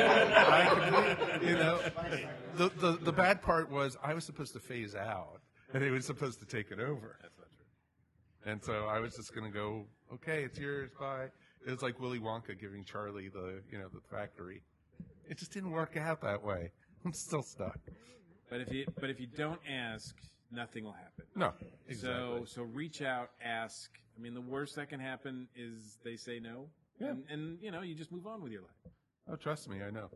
it. The bad part was I was supposed to phase out, and he was supposed to take it over. That's not true. And so I was just going to go, okay, it's yours, bye. It was like Willy Wonka giving Charlie the factory. It just didn't work out that way. I'm still stuck. But if you don't ask, nothing will happen. No, exactly. So reach out, ask. I mean, the worst that can happen is they say no. Yeah. And you just move on with your life. Oh, trust me, I know.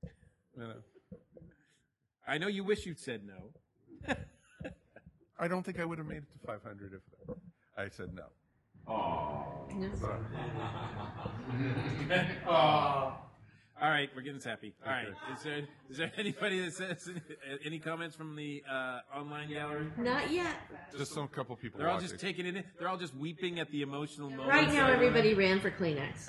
I know you wish you'd said no. I don't think I would have made it to 500 if I said no. All right, we're getting sappy. All right, is there anybody that says any comments from the online gallery? Not yet. Just some couple people. They're all just taking it in. They're all just weeping at the emotional moment. Right now, everybody ran for Kleenex.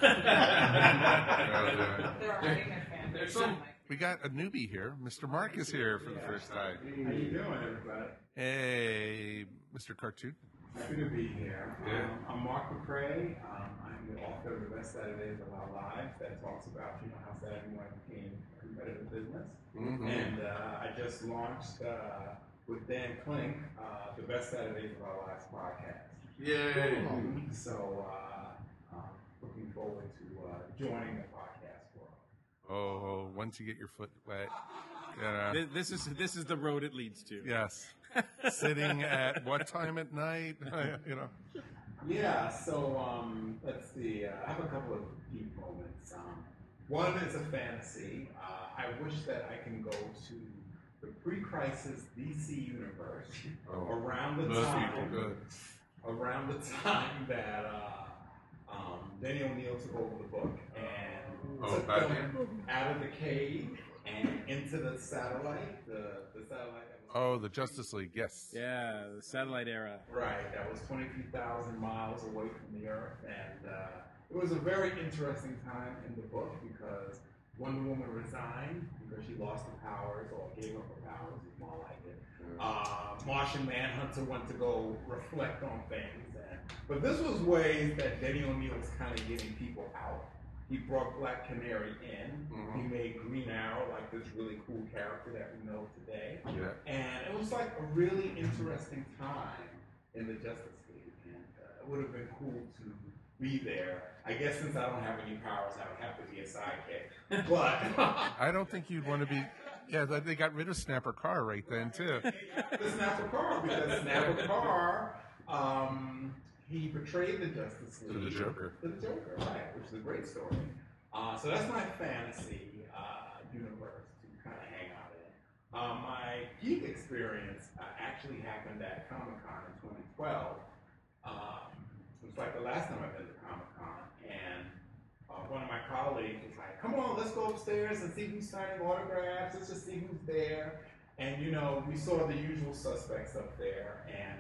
We got a newbie here. Mr. Mark is here for the first time. How you doing, everybody? Hey, Mr. Cartoon. Happy to be here. I'm Mark McCrae. I'm the author of The Best Saturdays of Our Lives that talks about how Saturday morning became a competitive business. Mm-hmm. And I just launched with Dan Klink The Best Saturdays of Our Lives podcast. Yay! So looking forward to joining the podcast world. Oh, once you get your foot wet. This is the road it leads to. Yes. Sitting at what time at night? Yeah, so let's see. I have a couple of deep moments. One is a fantasy. I wish that I can go to the pre-crisis DC universe around the time that Denny O'Neil took over the book and took them out of the cave and into the satellite, the satellite. The Justice League, yes. Yeah, the satellite era. Right, that was 22,000 miles away from the Earth, and it was a very interesting time in the book because Wonder Woman resigned because she lost her powers or gave up her powers, is more like it. Martian Manhunter went to go reflect on things, but this was ways that Denny O'Neil was kind of getting people out. He brought Black Canary in. Mm-hmm. He made Green Arrow like this really cool character that we know today. Yeah. And it was like a really interesting time in the Justice League. And it would have been cool to be there. I guess since I don't have any powers, I would have to be a sidekick. But I don't think you'd want to be. Yeah, they got rid of Snapper Carr right then, too. The Snapper Carr, because Snapper Carr he portrayed the Justice League. To the Joker. To the Joker, right, which is a great story. So that's my fantasy universe to kind of hang out in. My geek experience actually happened at Comic-Con in 2012. It was like the last time I've been to Comic-Con, and one of my colleagues was like, come on, let's go upstairs and see who's signing autographs, let's just see who's there. And, you know, we saw the usual suspects up there, and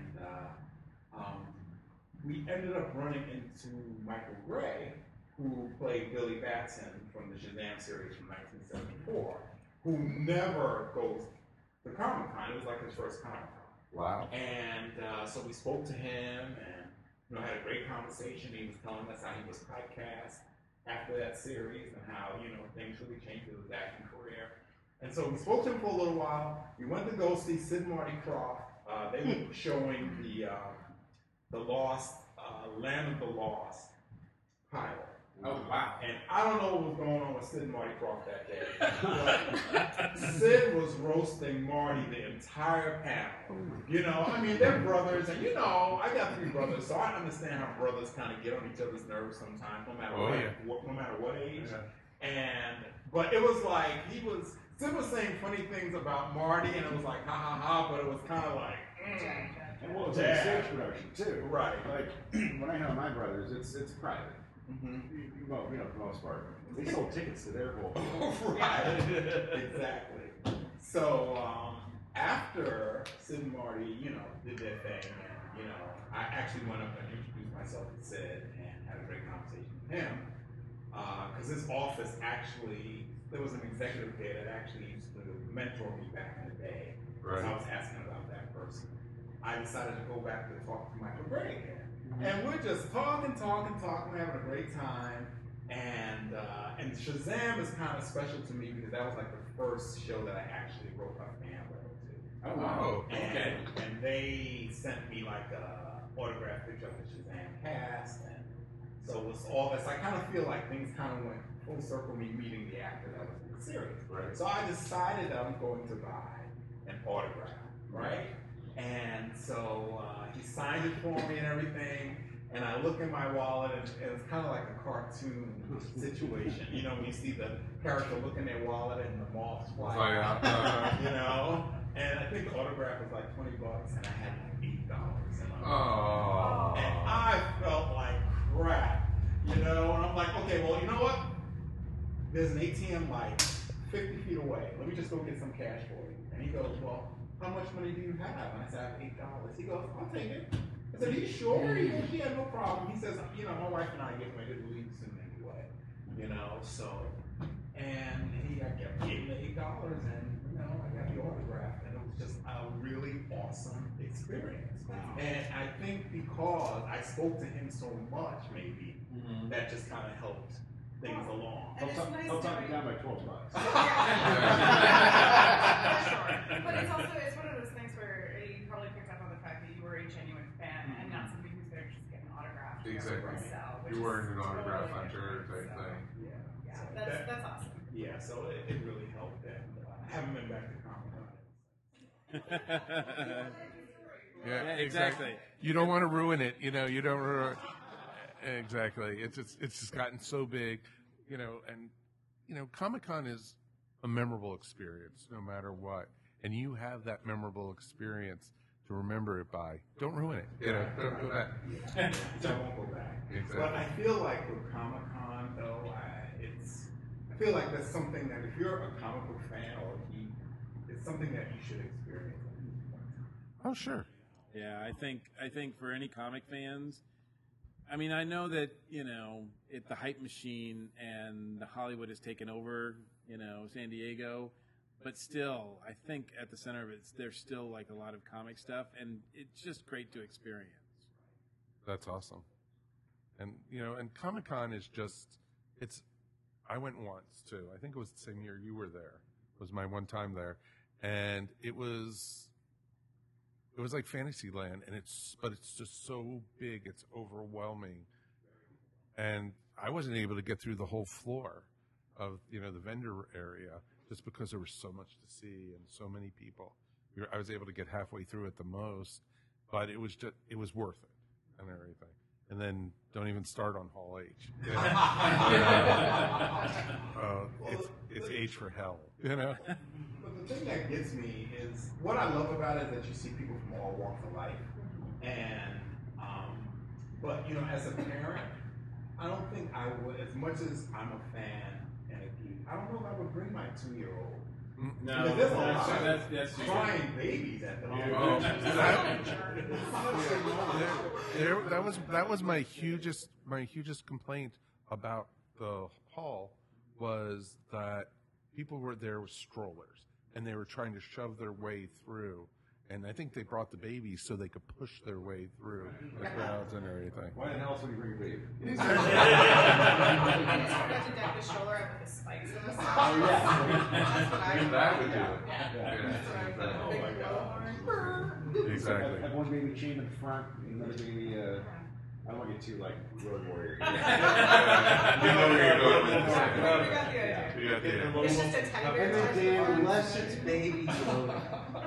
we ended up running into Michael Gray, who played Billy Batson from the Shazam series from 1974, who never goes to Comic-Con. It was like his first Comic-Con. Wow. And so we spoke to him and, you know, had a great conversation. He was telling us how he was typecast after that series and how, you know, things really changed with his acting career. And so we spoke to him for a little while. We went to go see Sid and Marty Krofft. They were showing the Lost, Land of the Lost pilot. Oh, wow. And I don't know what was going on with Sid and Marty Krofft that day. But Sid was roasting Marty the entire panel. You know, I mean, they're brothers, and you know, I got 3 brothers, so I understand how brothers kind of get on each other's nerves sometimes, no matter what age. Yeah. But it was like, Sid was saying funny things about Marty, and it was like, ha ha ha, but it was kind of like, And well, it's a stage production too. Right. Like when I have my brothers, it's private. Mm-hmm. Well, you know, for the most part, they sold tickets to their whole. Right. Exactly. So after Sid and Marty, you know, did their thing, and you know, I actually went up and introduced myself to Sid and had a great conversation with him, because his office actually, there was an executive there that actually used to mentor me back in the day. Right. So I was asking about that person. I decided to go back to talk to Michael Gray again. And we're just talking, we're having a great time. And Shazam is kind of special to me because that was like the first show that I actually wrote a fan letter to. Oh, wow. And they sent me like a autographed picture of the Shazam cast. And so it was all this. I kind of feel like things kind of went full circle, me meeting the actor that was in the series. Right. So I decided I'm going to buy an autograph, right? And so he signed it for me and everything, and I look in my wallet, and it's kind of like a cartoon situation. You know, when you see the character look in their wallet and the moths fly out, you know? And I think the autograph was like $20, and I had like $8. And I felt like crap, you know? And I'm like, okay, well, you know what? There's an ATM like 50 feet away. Let me just go get some cash for you. And he goes, well, how much money do you have? And I said, I have $8. He goes, I'll take it. I said, are you sure? He goes, yeah, no problem. He says, you know, my wife and I get ready to leave soon anyway. You know, so, and I gave him the $8, and, you know, I got the autograph, and it was just a really awesome experience. Wow. And I think because I spoke to him so much, maybe, that just kind of helped things along. I'll talk you down by $12. But it's one of those things where you probably picked up on the fact that you were a genuine fan and not somebody who's there just to get an autograph. Exactly. You weren't an autograph hunter type thing. Yeah, that's awesome. Yeah, so it really helped, and I haven't been back to Comic-Con. Yeah, exactly. You don't want to ruin it, you know. You don't ruin. Exactly. It's just gotten so big, you know, and you know, Comic-Con is a memorable experience no matter what. And you have that memorable experience to remember it by. Don't ruin it. You know, don't go back. So I won't go back. Exactly. But I feel like with Comic-Con, though, I feel like that's something that if you're a comic book fan or a geek, it's something that you should experience at least one time. Oh, sure. Yeah, I think for any comic fans, I mean, I know that, you know, the hype machine and Hollywood has taken over, you know, San Diego, but still, I think at the center of it, there's still like a lot of comic stuff, and it's just great to experience. That's awesome. And, you know, and Comic-Con is just, I went once, too. I think it was the same year you were there. It was my one time there. And it was like Fantasyland, but it's just so big, it's overwhelming. And I wasn't able to get through the whole floor of, you know, the vendor area just because there was so much to see and so many people. I was able to get halfway through at the most, but it was worth it. and everything. And then don't even start on Hall H. It's H for hell, you know? But the thing that gets me is, what I love about it is that you see people from all walks of life. And, but, you know, as a parent, I don't think I would, as much as I'm a fan and a geek, I don't know if I would bring my 2-year-old. No, because there's a lot that's of crying babies at the that was my hugest complaint about the hall, was that people were there with strollers and they were trying to shove their way through. And I think they brought the babies so they could push their way through the crowds and everything. Why the hell else would you bring a baby? You just have to deck the stroller up with the spikes in the side. Oh, yeah. That's what I That would do it. Yeah. Exactly. Have one baby chained in the front, another baby. I don't want to get too like road warrior. You know where you're going with this. It's just a teddy bear. Unless it's baby Yoda.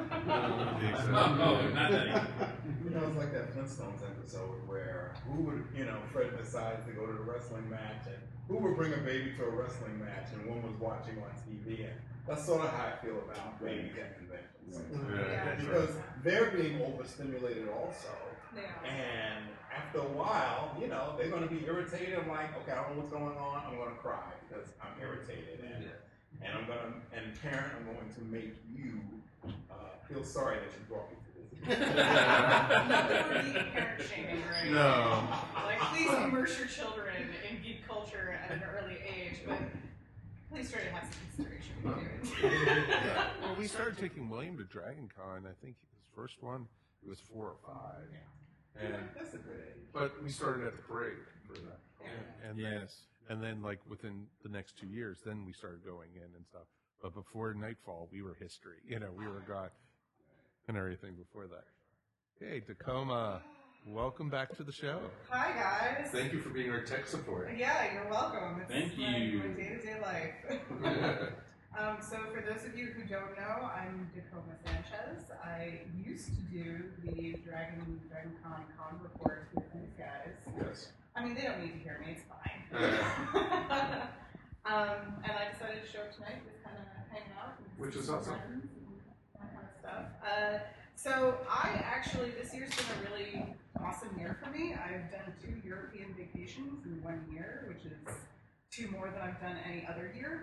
You know, it's like that Flintstones episode where Fred decides to go to the wrestling match, and who would bring a baby to a wrestling match, and one was watching on TV, and that's sort of how I feel about babies at conventions. Because they're being overstimulated also. And after a while, they're going to be irritated. I'm like, okay, I don't know what's going on. I'm going to cry because I'm irritated. And I'm going to, and parent, I'm going to make you feel sorry that you brought me to this. Never be parent shaming, right? No. Like, please immerse your children in geek culture at an early age, but please try to have some consideration when you do it. Well, we started taking William to Dragon Con. I think his first one, it was 4 or 5. And, that's a good age. but we started at the parade for that. And Yes. then like within the next 2 years, then we started going in and stuff. But before Nightfall, we were history. We were God and everything before that. Hey, Tacoma, welcome back to the show. Hi, guys. Thank you for being our tech support. Yeah, you're welcome. It's Thank my you. day-to-day life. So for those of you who don't know, I'm Tacoma Sanchez. I used to do the Dragon Con reports with these guys. Yes. I mean, they don't need to hear me, it's fine. And I decided to show up tonight, just kind of hang out. Which is awesome. And that kind of stuff. So this year's been a really awesome year for me. I've done 2 European vacations in 1 year, which is 2 more than I've done any other year.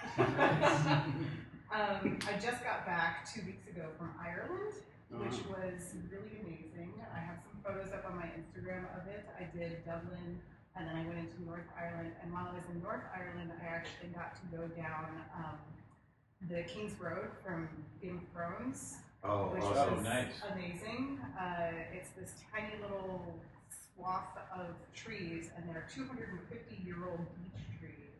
I just got back 2 weeks ago from Ireland, which was really amazing. I have some photos up on my Instagram of it. I did Dublin, and then I went into North Ireland. And while I was in North Ireland, I actually got to go down the King's Road from Game of Thrones, which was amazing. It's this tiny little swath of trees, and they're 250-year-old beech trees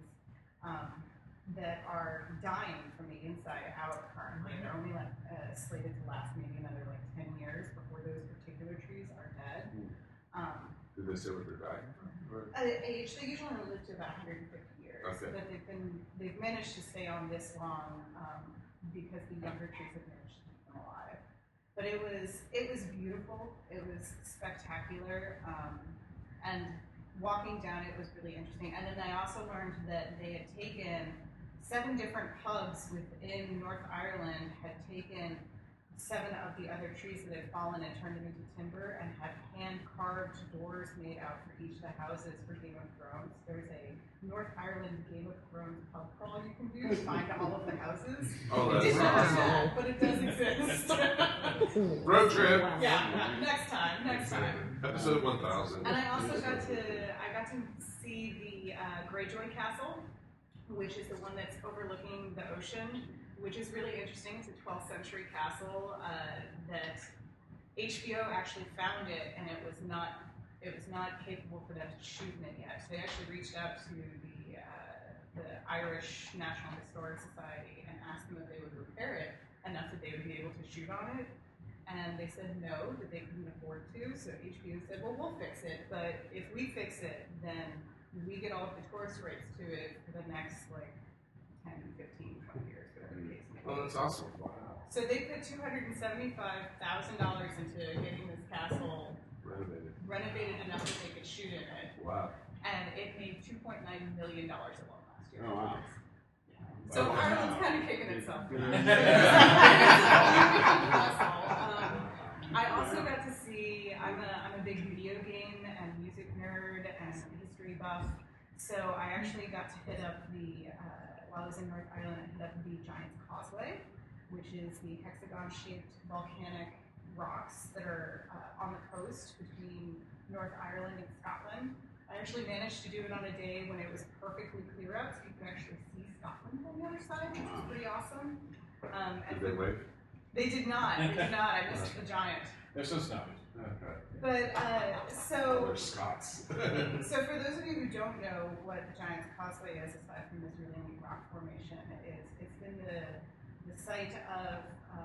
that are dying from the inside out currently. They're only slated to last maybe another 10 years before those particular trees are dead. Did they say what they're dying? Age, they usually only live to about 150 years, but they've managed to stay on this long because the younger trees have managed to keep them alive. But it was beautiful. It was spectacular, and walking down it was really interesting. And then I also learned that they had taken 7 different pubs within North Ireland had taken 7 of the other trees that had fallen and turned them into timber and had hand-carved doors made out for each of the houses for Game of Thrones. There's a North Ireland Game of Thrones pub crawl you can do to find all of the houses. Oh, that's it didn't awesome. exist, but it does exist. Road trip. Yeah, next time. Episode 1000. And I also got to see the Greyjoy Castle, which is the one that's overlooking the ocean, which is really interesting. It's a 12th century castle that HBO actually found it, and it was not capable for them to shoot in it yet. So they actually reached out to the Irish National Historic Society and asked them if they would repair it enough that they would be able to shoot on it. And they said no, that they couldn't afford to. So HBO said, well, we'll fix it, but if we fix it, then we get all of the tourist rights to it for the next 10, 15, 20 years, whatever the case may be. Oh, that's awesome. Wow. So they put $275,000 into getting this castle renovated enough that they could shoot in it. Wow. And it made $2.9 million alone last year. Oh, wow. So Ireland's kind of kicking itself. I also got to see, I'm a big video game and music nerd and history buff, so I actually got to hit up while I was in North Ireland, I hit up the Giant's Causeway, which is the hexagon-shaped volcanic rocks that are on the coast between North Ireland and Scotland. I actually managed to do it on a day when it was perfectly clear out, so you could actually see Scotland on the other side, which was pretty awesome. Did they wave? They did not. They did not. I missed the Giant. They're so snobby. Okay. But They're Scots. so for those of you who don't know what the Giant's Causeway is, aside from this really neat rock formation, it's been the site of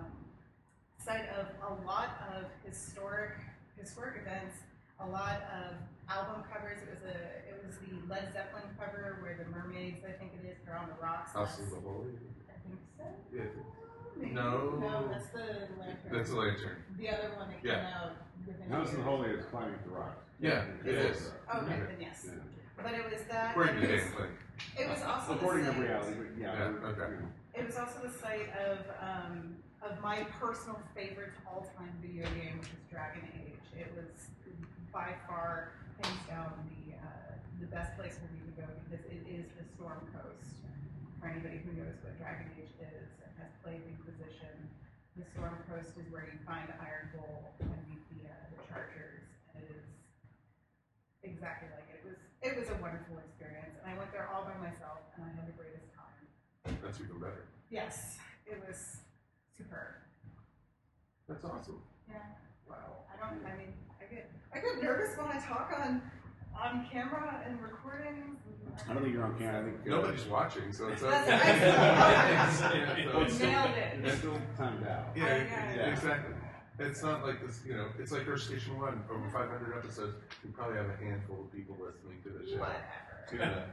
a lot of historic events, a lot of album covers. It was the Led Zeppelin cover where the mermaids, I think it is, they're on the rocks. House of the Holy? I think so. Yeah. Maybe. No. No, that's the lantern. That's the lantern. The other one that came out within House of the years. Holy is climbing the rocks. Yeah, it is. Okay, then yes. Yeah. But it was that. According to and Dan Flynn. it was also According the to site, reality, but yeah. Okay. It was also the site of my personal favorite all-time video game, which is Dragon Age. It was by far, hands down, the best place for me to go because it is the Storm Coast. For anybody who knows what Dragon Age is and has played Inquisition, the Storm Coast is where you find Iron Bull and meet the Chargers. And it is exactly like it. It was a wonderful experience, and I went there all by myself, and I had the greatest time. That's even better. Yes, it was superb. That's awesome. Yeah. Wow. I get nervous when I talk on camera and recordings. I don't think you're on camera. I think Nobody's watching, so it's That's okay. Nailed it. It's still timed out. Yeah, exactly. It's not like this, it's like Earth Station 1, over 500 episodes, you probably have a handful of people listening to the show. Whatever.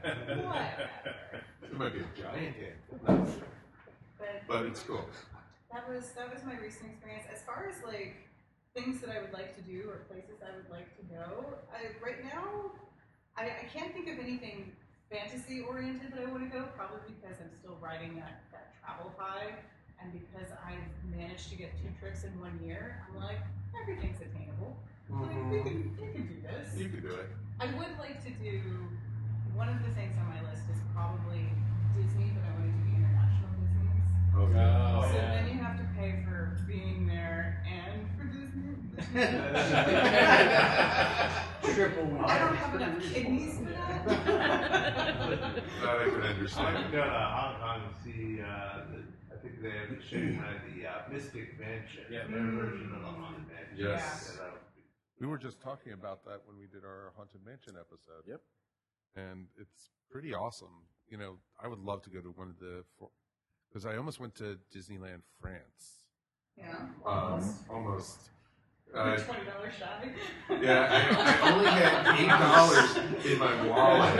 It might be a giant handful. But it's cool. That was my recent experience. As far as like things that I would like to do or places I would like to go, right now I can't think of anything fantasy oriented that I want to go, probably because I'm still riding that travel high, and because I've managed to get 2 trips in 1 year, I'm like, everything's attainable. Like, you can do this. You can do it. I would like to do, one of the things on my list is probably Disney, but I want to do the international Disneys. Okay. So then you have to pay for being there and for Disney. Triple. I don't have enough kidneys for that. That I can understand. I can go to Hong Kong and see, I think they have in Shanghai the Mystic Mansion, their version of the Haunted Mansion. Yes. Yeah, We were just talking about that when we did our Haunted Mansion episode. Yep. And it's pretty awesome. I would love to go to one of the, because I almost went to Disneyland France. Yeah. Almost. $20 shy. Yeah, I only had $8 in my wallet.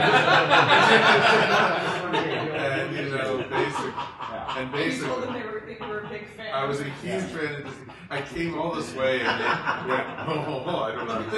And You told them they were a big fan. I was a huge fan of Disney. I came all this way and then went, I don't know.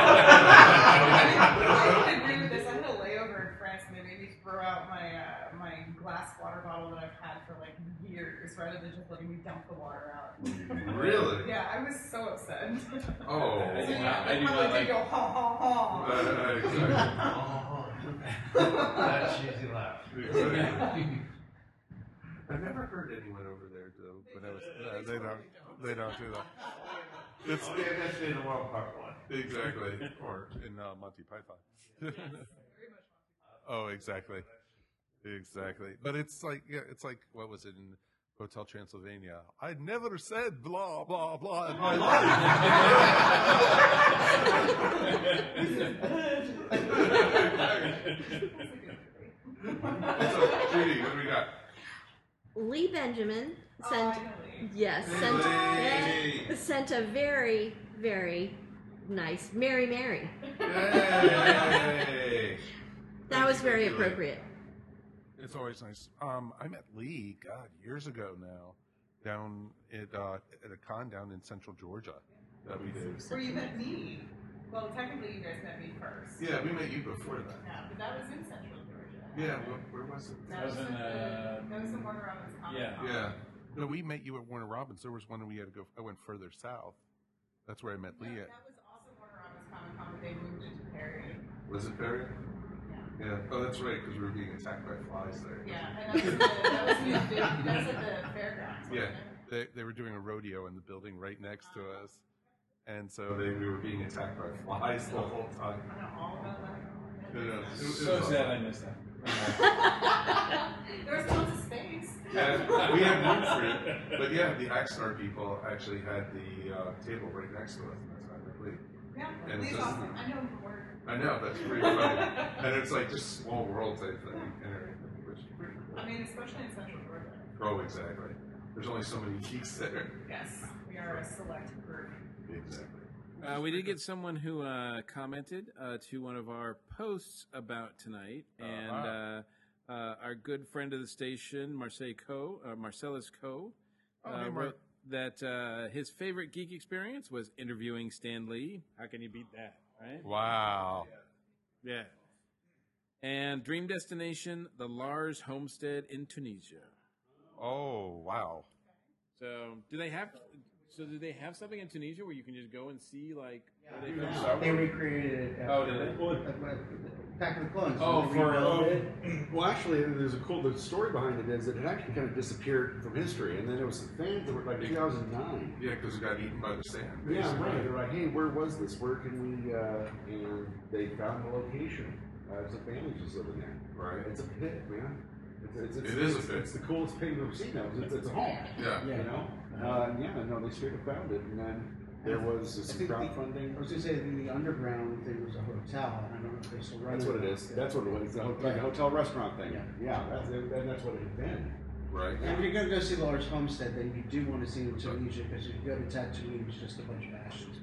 I can agree with this. I had a layover in France and they made me throw out my glass water bottle that I've had for like years rather than just letting me dump the water out. Really? Yeah, I was so upset. Oh, So wow. I probably did go, ha ha ha. That cheesy laugh. Exactly. I've never heard anyone over there though. But they don't do that. It's that's in the World Part 1. Exactly, or in Monty Python. Oh, exactly. But it's like what was it in Hotel Transylvania? I never said blah blah blah in my life. So, Judy, what do we got? Lee Benjamin sent sent a very, very nice Mary Mary. Yay! That was very appropriate. It's always nice. I met Lee, years ago now, down at a con down in Central Georgia that we did. Where you met me. Well, technically, you guys met me first. Yeah, we met you before that. Yeah, but that was in Central Georgia. Yeah, where was it? That was in Warner Robins Comic Con. Yeah. No, we met you at Warner Robins. There was one we had to go. I went further south. That's where I met Leah. That was also Warner Robins Comic Con, but they moved it to Perry. Was it Perry? Yeah. Oh, that's right, because we were being attacked by flies there. Yeah, and that was at the fairgrounds. Yeah, they were doing a rodeo in the building right next to us, and so we were being attacked by flies the whole time. I know all about that. So sad I missed that. There was tons of space. And we had room for it, but yeah, the Axstar people actually had the table right next to us, and that's how they played. Yeah, and Lee's awesome. I know him from work. I know, that's pretty funny. And it's like just small world type thing and everything, which is pretty cool. I mean, especially in Central Georgia. Oh, exactly. There's only so many geeks there. Yes, we are a select group. Exactly. We did get someone who commented to one of our posts about tonight, and our good friend of the station, Marcellus Coe, wrote that his favorite geek experience was interviewing Stan Lee. How can you beat that, right? Wow. Yeah. And dream destination, the Lars homestead in Tunisia. Oh, wow. So, do they have something in Tunisia where you can just go and see, like, where they filmed They Star Wars? recreated it. Oh, did they? Attack of the Clones. Well, actually, there's the story behind it is that it actually kind of disappeared from history, and then there was some fans that were like 2009. Yeah, because it got eaten by the sand. Yeah, basically. right. They're like, hey, where was this? Where can we? And they found the location. Some families just living there. Right. It's a pit, man. It is a pit. It's the coolest pit I've ever seen. It's a home. Yeah. You know. They straight up found it, and then there was some crowdfunding. I was going to say the underground thing was a hotel. I don't know if they still run it. That's what it is. That's what it was. It's like a hotel restaurant thing. Yeah, that's what it had been. Right. And if you're going to go see Lars Homestead, then you do want to see Tunisia because if you go to Tatooine, it's just a bunch of ashes.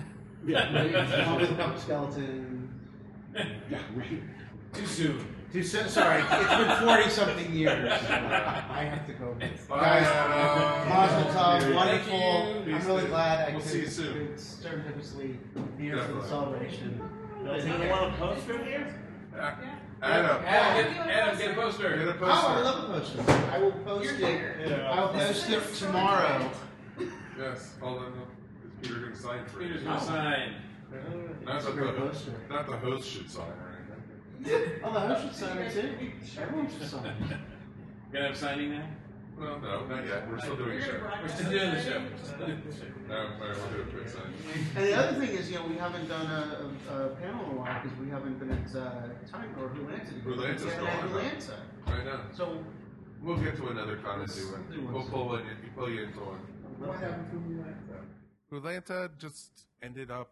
Yeah. Skeleton. Yeah, right. Too soon. Sorry, it's been 40-something years. I have to go. Guys, Mazel Tov, wonderful. I'm really glad I see you soon. could serendipitously be here for the celebration. Does anyone want a poster here? Adam, get a poster. Get a poster. Oh, I love a poster. I will post it. I will post it tomorrow. Yes. Hold on. Is Peter going to sign for you? Peter's going to sign. Not the host should sign, right? Oh, the host should sign it too. Everyone should sign it. Gonna have signing now? Well, no, not yet. We're still doing a show. We're still doing the show. No, we'll do a quick sign. And the other thing is, we haven't done a panel in a while because we haven't been at Time or Hulanta. Hulanta's We haven't had Hulanta. I know. So we'll get to another con and do one. We'll pull you into one. what happened to Hulanta? Hulanta just ended up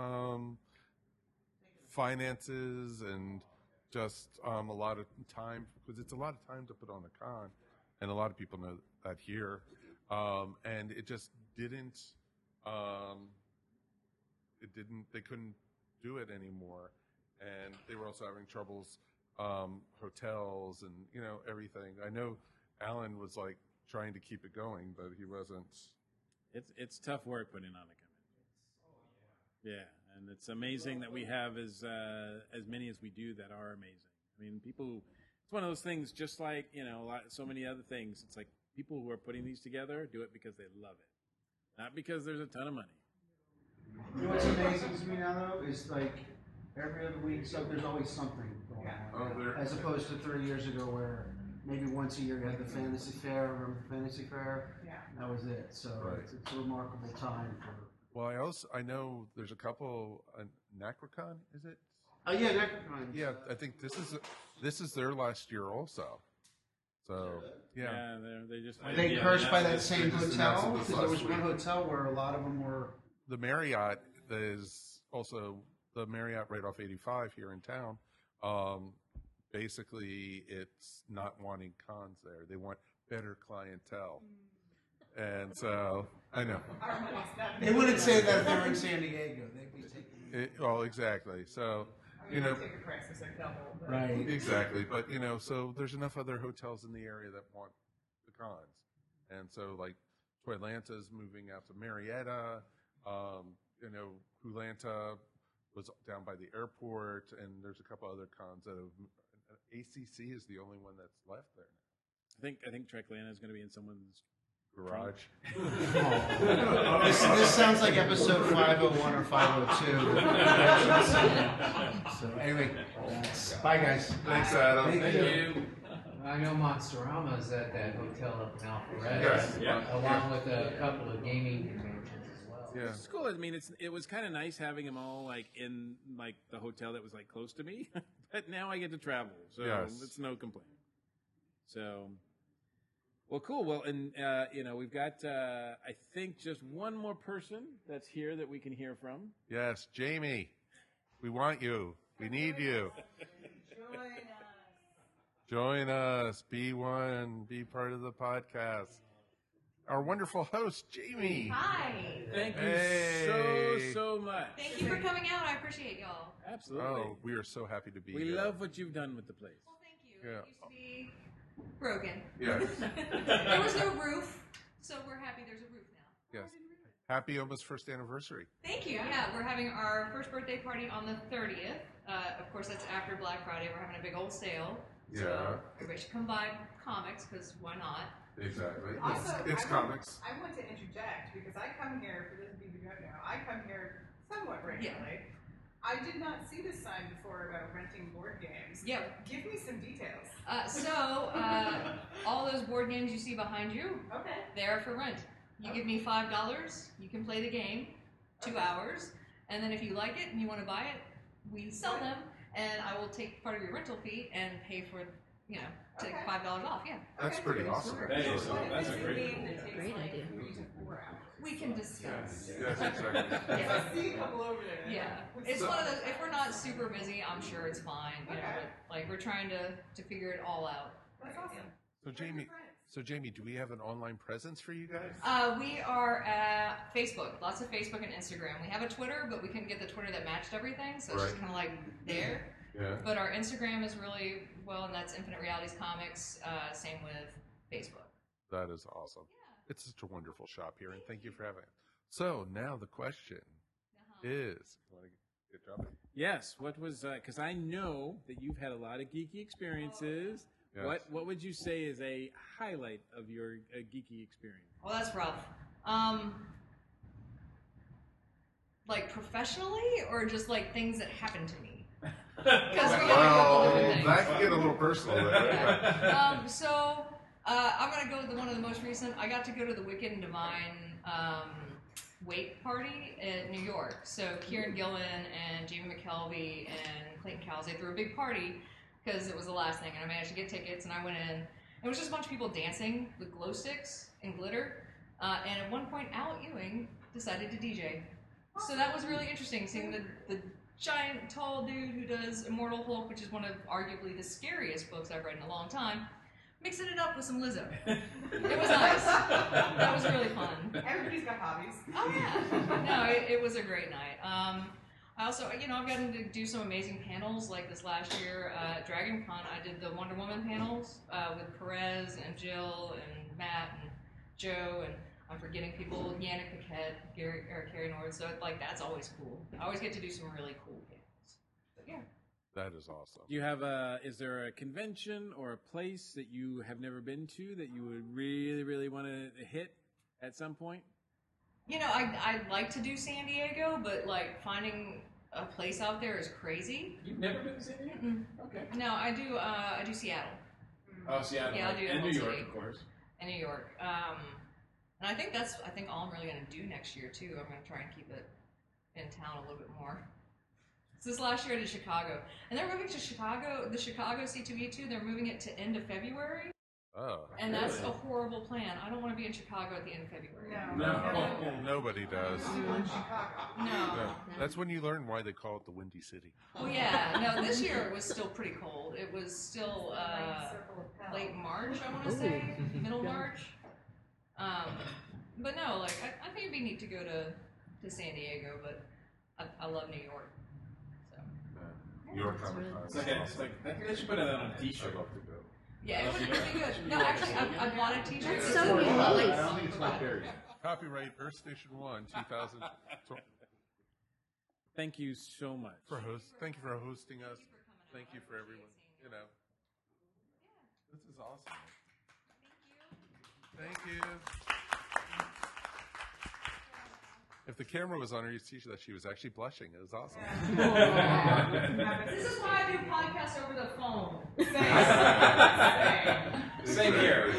finances and just a lot of time, because it's a lot of time to put on a con, and a lot of people know that here, and it just didn't, they couldn't do it anymore, and they were also having troubles, hotels and, everything. I know Alan was like trying to keep it going, but he wasn't. It's tough work putting on a convention. Yeah, and it's amazing that we have as many as we do that are amazing. I mean, people. It's one of those things, just like so many other things. It's like people who are putting these together do it because they love it, not because there's a ton of money. You know what's amazing to me now, though, is like every other week, so there's always something going on. As opposed to 30 years ago, where maybe once a year you had the Fantasy Fair. Remember the Fantasy Fair? Yeah. That was it. So it's a remarkable time for. Well, I know there's a couple. Nacrocon, is it? Oh yeah, Nacrocon. Yeah, I think this is their last year also. So yeah, they just they cursed by that same hotel, because there was one hotel where a lot of them were. The Marriott is also the Marriott right off 85 here in town. Basically, it's not wanting cons there. They want better clientele. And so, I know. They wouldn't say that if they were in San Diego. They'd be taking well, exactly. So, right. Exactly. But, so there's enough other hotels in the area that want the cons. And so, like, Toylanta's moving out to Marietta. Hulanta was down by the airport, and there's a couple other cons that have. ACC is the only one that's left there now. I think Treklana is going to be in someone's garage. This sounds like episode 501 or 502. So anyway, bye guys. Thanks, Adam. Thank you. I know Monsterama is at that hotel up in Alpharetta, along with a couple of gaming conventions as well. Yeah, it's cool. I mean, it was kind of nice having them all like in like the hotel that was like close to me, but now I get to travel, so it's no complaint. So, well, cool. Well, and we've got I think just one more person that's here that we can hear from. Yes, Jamie, we want you. We need you. Join us. Be one. Be part of the podcast. Our wonderful host, Jamie. Hi. Thank you so much. Thank you for coming out. I appreciate y'all. Absolutely. Oh, we are so happy to be here. We love what you've done with the place. Well, thank you. Yeah. It used to be broken. Yes. There was no roof, so we're happy there's a roof now. Yes. Happy almost first anniversary. Thank you. Yeah, we're having our first birthday party on the 30th. Of course, that's after Black Friday. We're having a big old sale. So everybody should come buy comics, because why not? Exactly. Also, it's comics. I want to interject, because I come here, for those of you who don't know, I come here somewhat regularly. Yeah. I did not see this sign before about renting board games. Yeah. Give me some details. All those board games you see behind you, they're for rent. You give me $5, you can play the game, 2 hours, and then if you like it and you want to buy it, we sell them, and I will take part of your rental fee and pay for, take $5 off. Yeah. That's pretty awesome. That's a great idea. We can discuss. Yes, exactly. I see a couple over there. Yeah, it's one of those. If we're not super busy, I'm sure it's fine. But like we're trying to figure it all out. That's awesome. So Jamie, do we have an online presence for you guys? We are at Facebook, lots of Facebook and Instagram. We have a Twitter, but we couldn't get the Twitter that matched everything, so it's just kind of like there. Yeah. But our Instagram is really and that's Infinite Realities Comics. Same with Facebook. That is awesome. Yeah. It's such a wonderful shop here, and thank you for having it. So now the question is, you want to get dropping? Yes. What was? Because I know that you've had a lot of geeky experiences. Yes. What would you say is a highlight of your geeky experience? Well, that's rough. Like professionally, or just like things that happened to me? Because we got a couple different things. That can get a little personal. I'm gonna go with one of the most recent. I got to go to the Wicked and Divine Wake party in New York. So Kieran Gillen and Jamie McKelvey and Clayton Cowles, they threw a big party because it was the last thing, and I managed to get tickets, and I went in. It was just a bunch of people dancing with glow sticks and glitter, and at one point, Al Ewing decided to DJ. So that was really interesting, seeing the giant, tall dude who does Immortal Hulk, which is one of arguably the scariest books I've read in a long time, mixing it up with some Lizzo. It was nice. That was really fun. Everybody's got hobbies. Oh, yeah. No, it was a great night. I also, I've gotten to do some amazing panels, like this last year at Dragon Con. I did the Wonder Woman panels with Perez and Jill and Matt and Joe, and I'm forgetting people, Yannick Paquette, Carrie Nord, so that's always cool. I always get to do some really cool panels. But yeah. That is awesome. Do you have is there a convention or a place that you have never been to that you would really, really want to hit at some point? I'd like to do San Diego, but finding a place out there is crazy. You've never been to San Diego? Mm-mm. Okay. No, I do Seattle. Oh, Seattle. Yeah, I do. And New York, of course. And New York. And I think that's all I'm really going to do next year, too. I'm going to try and keep it in town a little bit more. So this last year I did Chicago. And they're moving to Chicago, the Chicago C2E2, they're moving it to end of February. Oh. And that's a horrible plan. I don't want to be in Chicago at the end of February. No. Nobody does. No. That's when you learn why they call it the Windy City. Well, yeah. No, this year it was still pretty cold. It was still late March, I want to say. Middle March. But no, I think it'd be neat to go to San Diego, but I love New York. New York Comic Con. I think they should put it on a t-shirt. Yeah, it would be good. No, actually, I bought a t-shirt. That's so unique. I don't think it's Blackberry. Copyright Earth Station 1, 2012. thank you so much. Thank you for hosting us. Thank you for everyone. You know, this is awesome. Thank you. If the camera was on her, you'd see that she was actually blushing. It was awesome. This is why I do podcasts over the phone. Same here.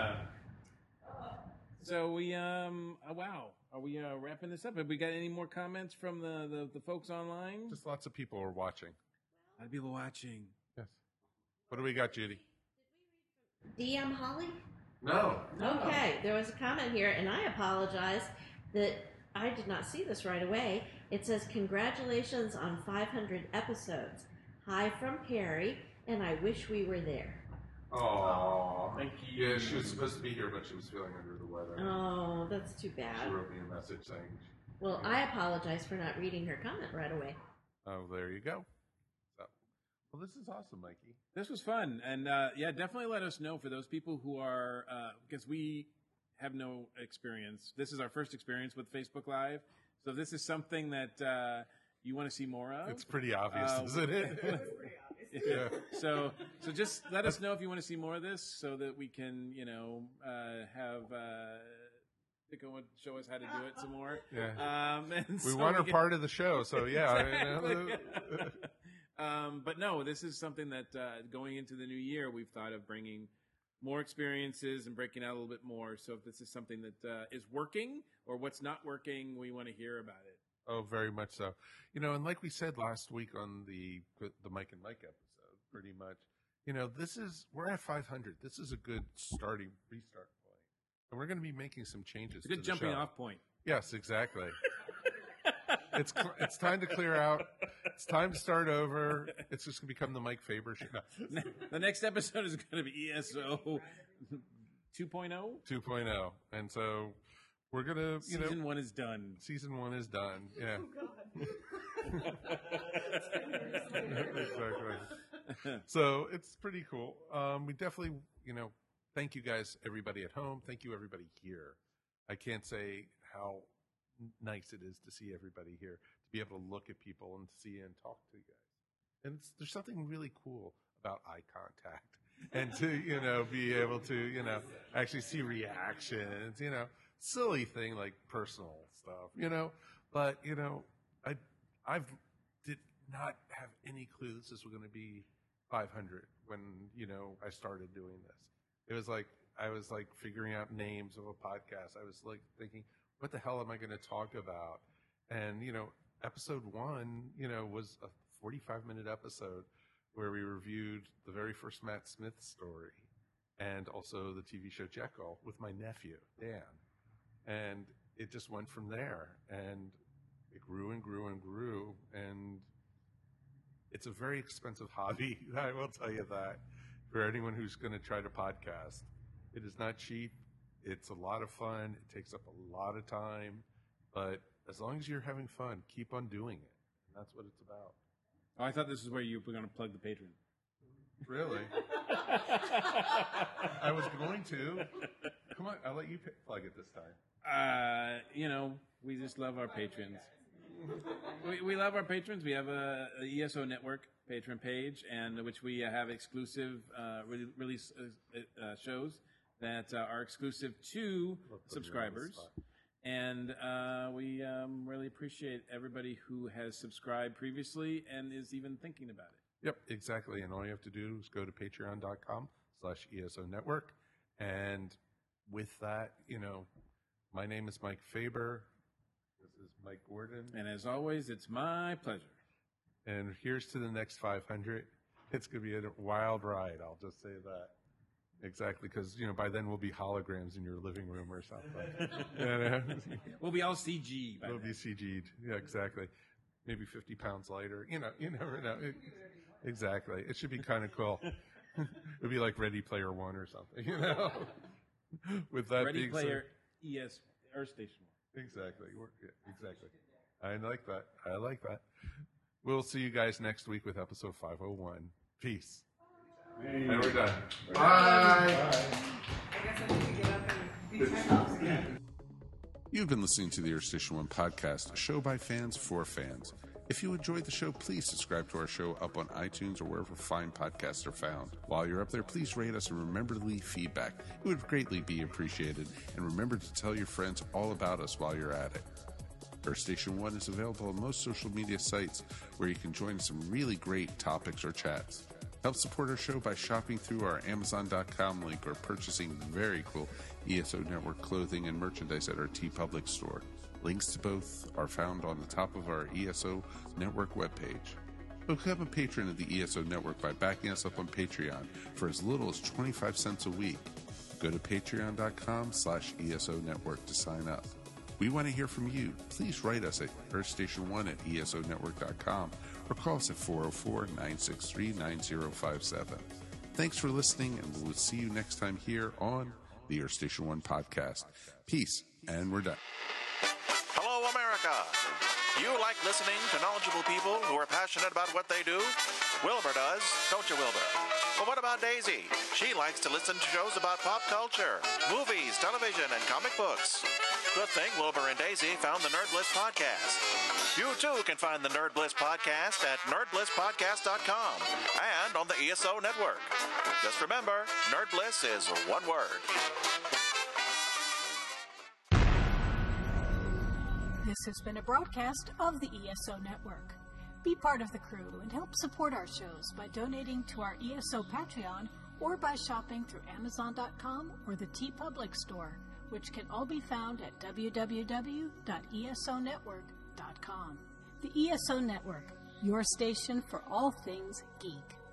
So we, wow. Are we wrapping this up? Have we got any more comments from the folks online? Just lots of people are watching. A lot of people watching. Yes. What do we got, Judy? DM Holly? No. Okay, there was a comment here, and I apologize that I did not see this right away. It says, congratulations on 500 episodes. Hi from Carrie, and I wish we were there. Oh, thank you. Yeah, she was supposed to be here, but she was feeling under the weather. Oh, that's too bad. She wrote me a message saying... Well, I apologize for not reading her comment right away. Oh, there you go. So, well, this is awesome, Mikey. This was fun. And, yeah, definitely let us know for those people who are, because we have no experience. This is our first experience with Facebook Live. So this is something that you want to see more of. It's pretty obvious, isn't it? Yeah. So just let us know if you want to see more of this so that we can, have Tico show us how to do it some more. Yeah. And we so want her part of the show, so yeah. Exactly. But no, this is something that going into the new year, we've thought of bringing more experiences and breaking out a little bit more. So if this is something that is working or what's not working, we want to hear about it. Oh, very much so. And like we said last week on the Mike and Mike episode, pretty much, we're at 500. This is a good restart point. And we're going to be making some changes. It's a good jumping off point. Yes, exactly. It's time to clear out. It's time to start over. It's just going to become the Mike Faber show. The next episode is going to be ESO 2.0? 2.0. And so we're going to, Season 1 is done. Season 1 is done. Yeah. Exactly. So it's pretty cool. We definitely, thank you guys, everybody at home. Thank you, everybody here. I can't say how nice it is to see everybody here, to be able to look at people and see and talk to you guys. And there's something really cool about eye contact and to, be able to, actually see reactions, silly thing like personal stuff, but, I did not have any clue this was going to be 500 when, I started doing this. It was like, I was like figuring out names of a podcast. I was like thinking, what the hell am I going to talk about? And, episode 1, was a 45-minute episode where we reviewed the very first Matt Smith story and also the TV show Jekyll with my nephew, Dan. And it just went from there. And it grew and grew and grew. And it's a very expensive hobby. I will tell you that for anyone who's going to try to podcast. It is not cheap. It's a lot of fun. It takes up a lot of time. But as long as you're having fun, keep on doing it. And that's what it's about. Oh, I thought this is where you were going to plug the Patreon. Really? I was going to. Come on, I'll let you plug it this time. We just love our patrons. We love our patrons. We have a ESO Network Patreon page, and which we have exclusive release shows that are exclusive to subscribers. And we really appreciate everybody who has subscribed previously and is even thinking about it. Yep, exactly. And all you have to do is go to patreon.com/ESO Network. And with that, my name is Mike Faber. This is Mike Gordon. And as always, it's my pleasure. And here's to the next 500. It's going to be a wild ride, I'll just say that. Exactly, because, by then we'll be holograms in your living room or something. We'll be all CG'd. We'll be CG'd. Yeah, exactly. Maybe 50 pounds lighter. You never know. Exactly. It should be kind of cool. It'd be like Ready Player One or something, With that Ready being Player said, Earth Station. Exactly. Exactly. I like that. We'll see you guys next week with episode 501. Peace. Hey. And we're done. Bye. I guess I need to get up and be time again. You've been listening to the Earth Station One podcast, a show by fans for fans. If you enjoyed the show, please subscribe to our show up on iTunes or wherever fine podcasts are found. While you're up there, please rate us and remember to leave feedback. It would greatly be appreciated. And remember to tell your friends all about us while you're at it. Earth Station 1 is available on most social media sites where you can join some really great topics or chats. Help support our show by shopping through our Amazon.com link or purchasing very cool ESO Network clothing and merchandise at our TeePublic store. Links to both are found on the top of our ESO Network webpage. Become a patron of the ESO Network by backing us up on Patreon for as little as 25 cents a week. Go to patreon.com/ESO Network to sign up. We want to hear from you. Please write us at earthstation1@esonetwork.com or call us at 404-963-9057. Thanks for listening, and we'll see you next time here on the Earth Station 1 podcast. Peace, and we're done. Hello, America. You like listening to knowledgeable people who are passionate about what they do? Wilbur does, don't you, Wilbur? But what about Daisy? She likes to listen to shows about pop culture, movies, television, and comic books. Good thing Wilbur and Daisy found the Nerd Bliss Podcast. You, too, can find the Nerd Bliss Podcast at nerdblisspodcast.com and on the ESO Network. Just remember, Nerd Bliss is one word. This has been a broadcast of the ESO Network. Be part of the crew and help support our shows by donating to our ESO Patreon or by shopping through Amazon.com or the TeePublic store, which can all be found at www.esonetwork.com. The ESO Network, your station for all things geek.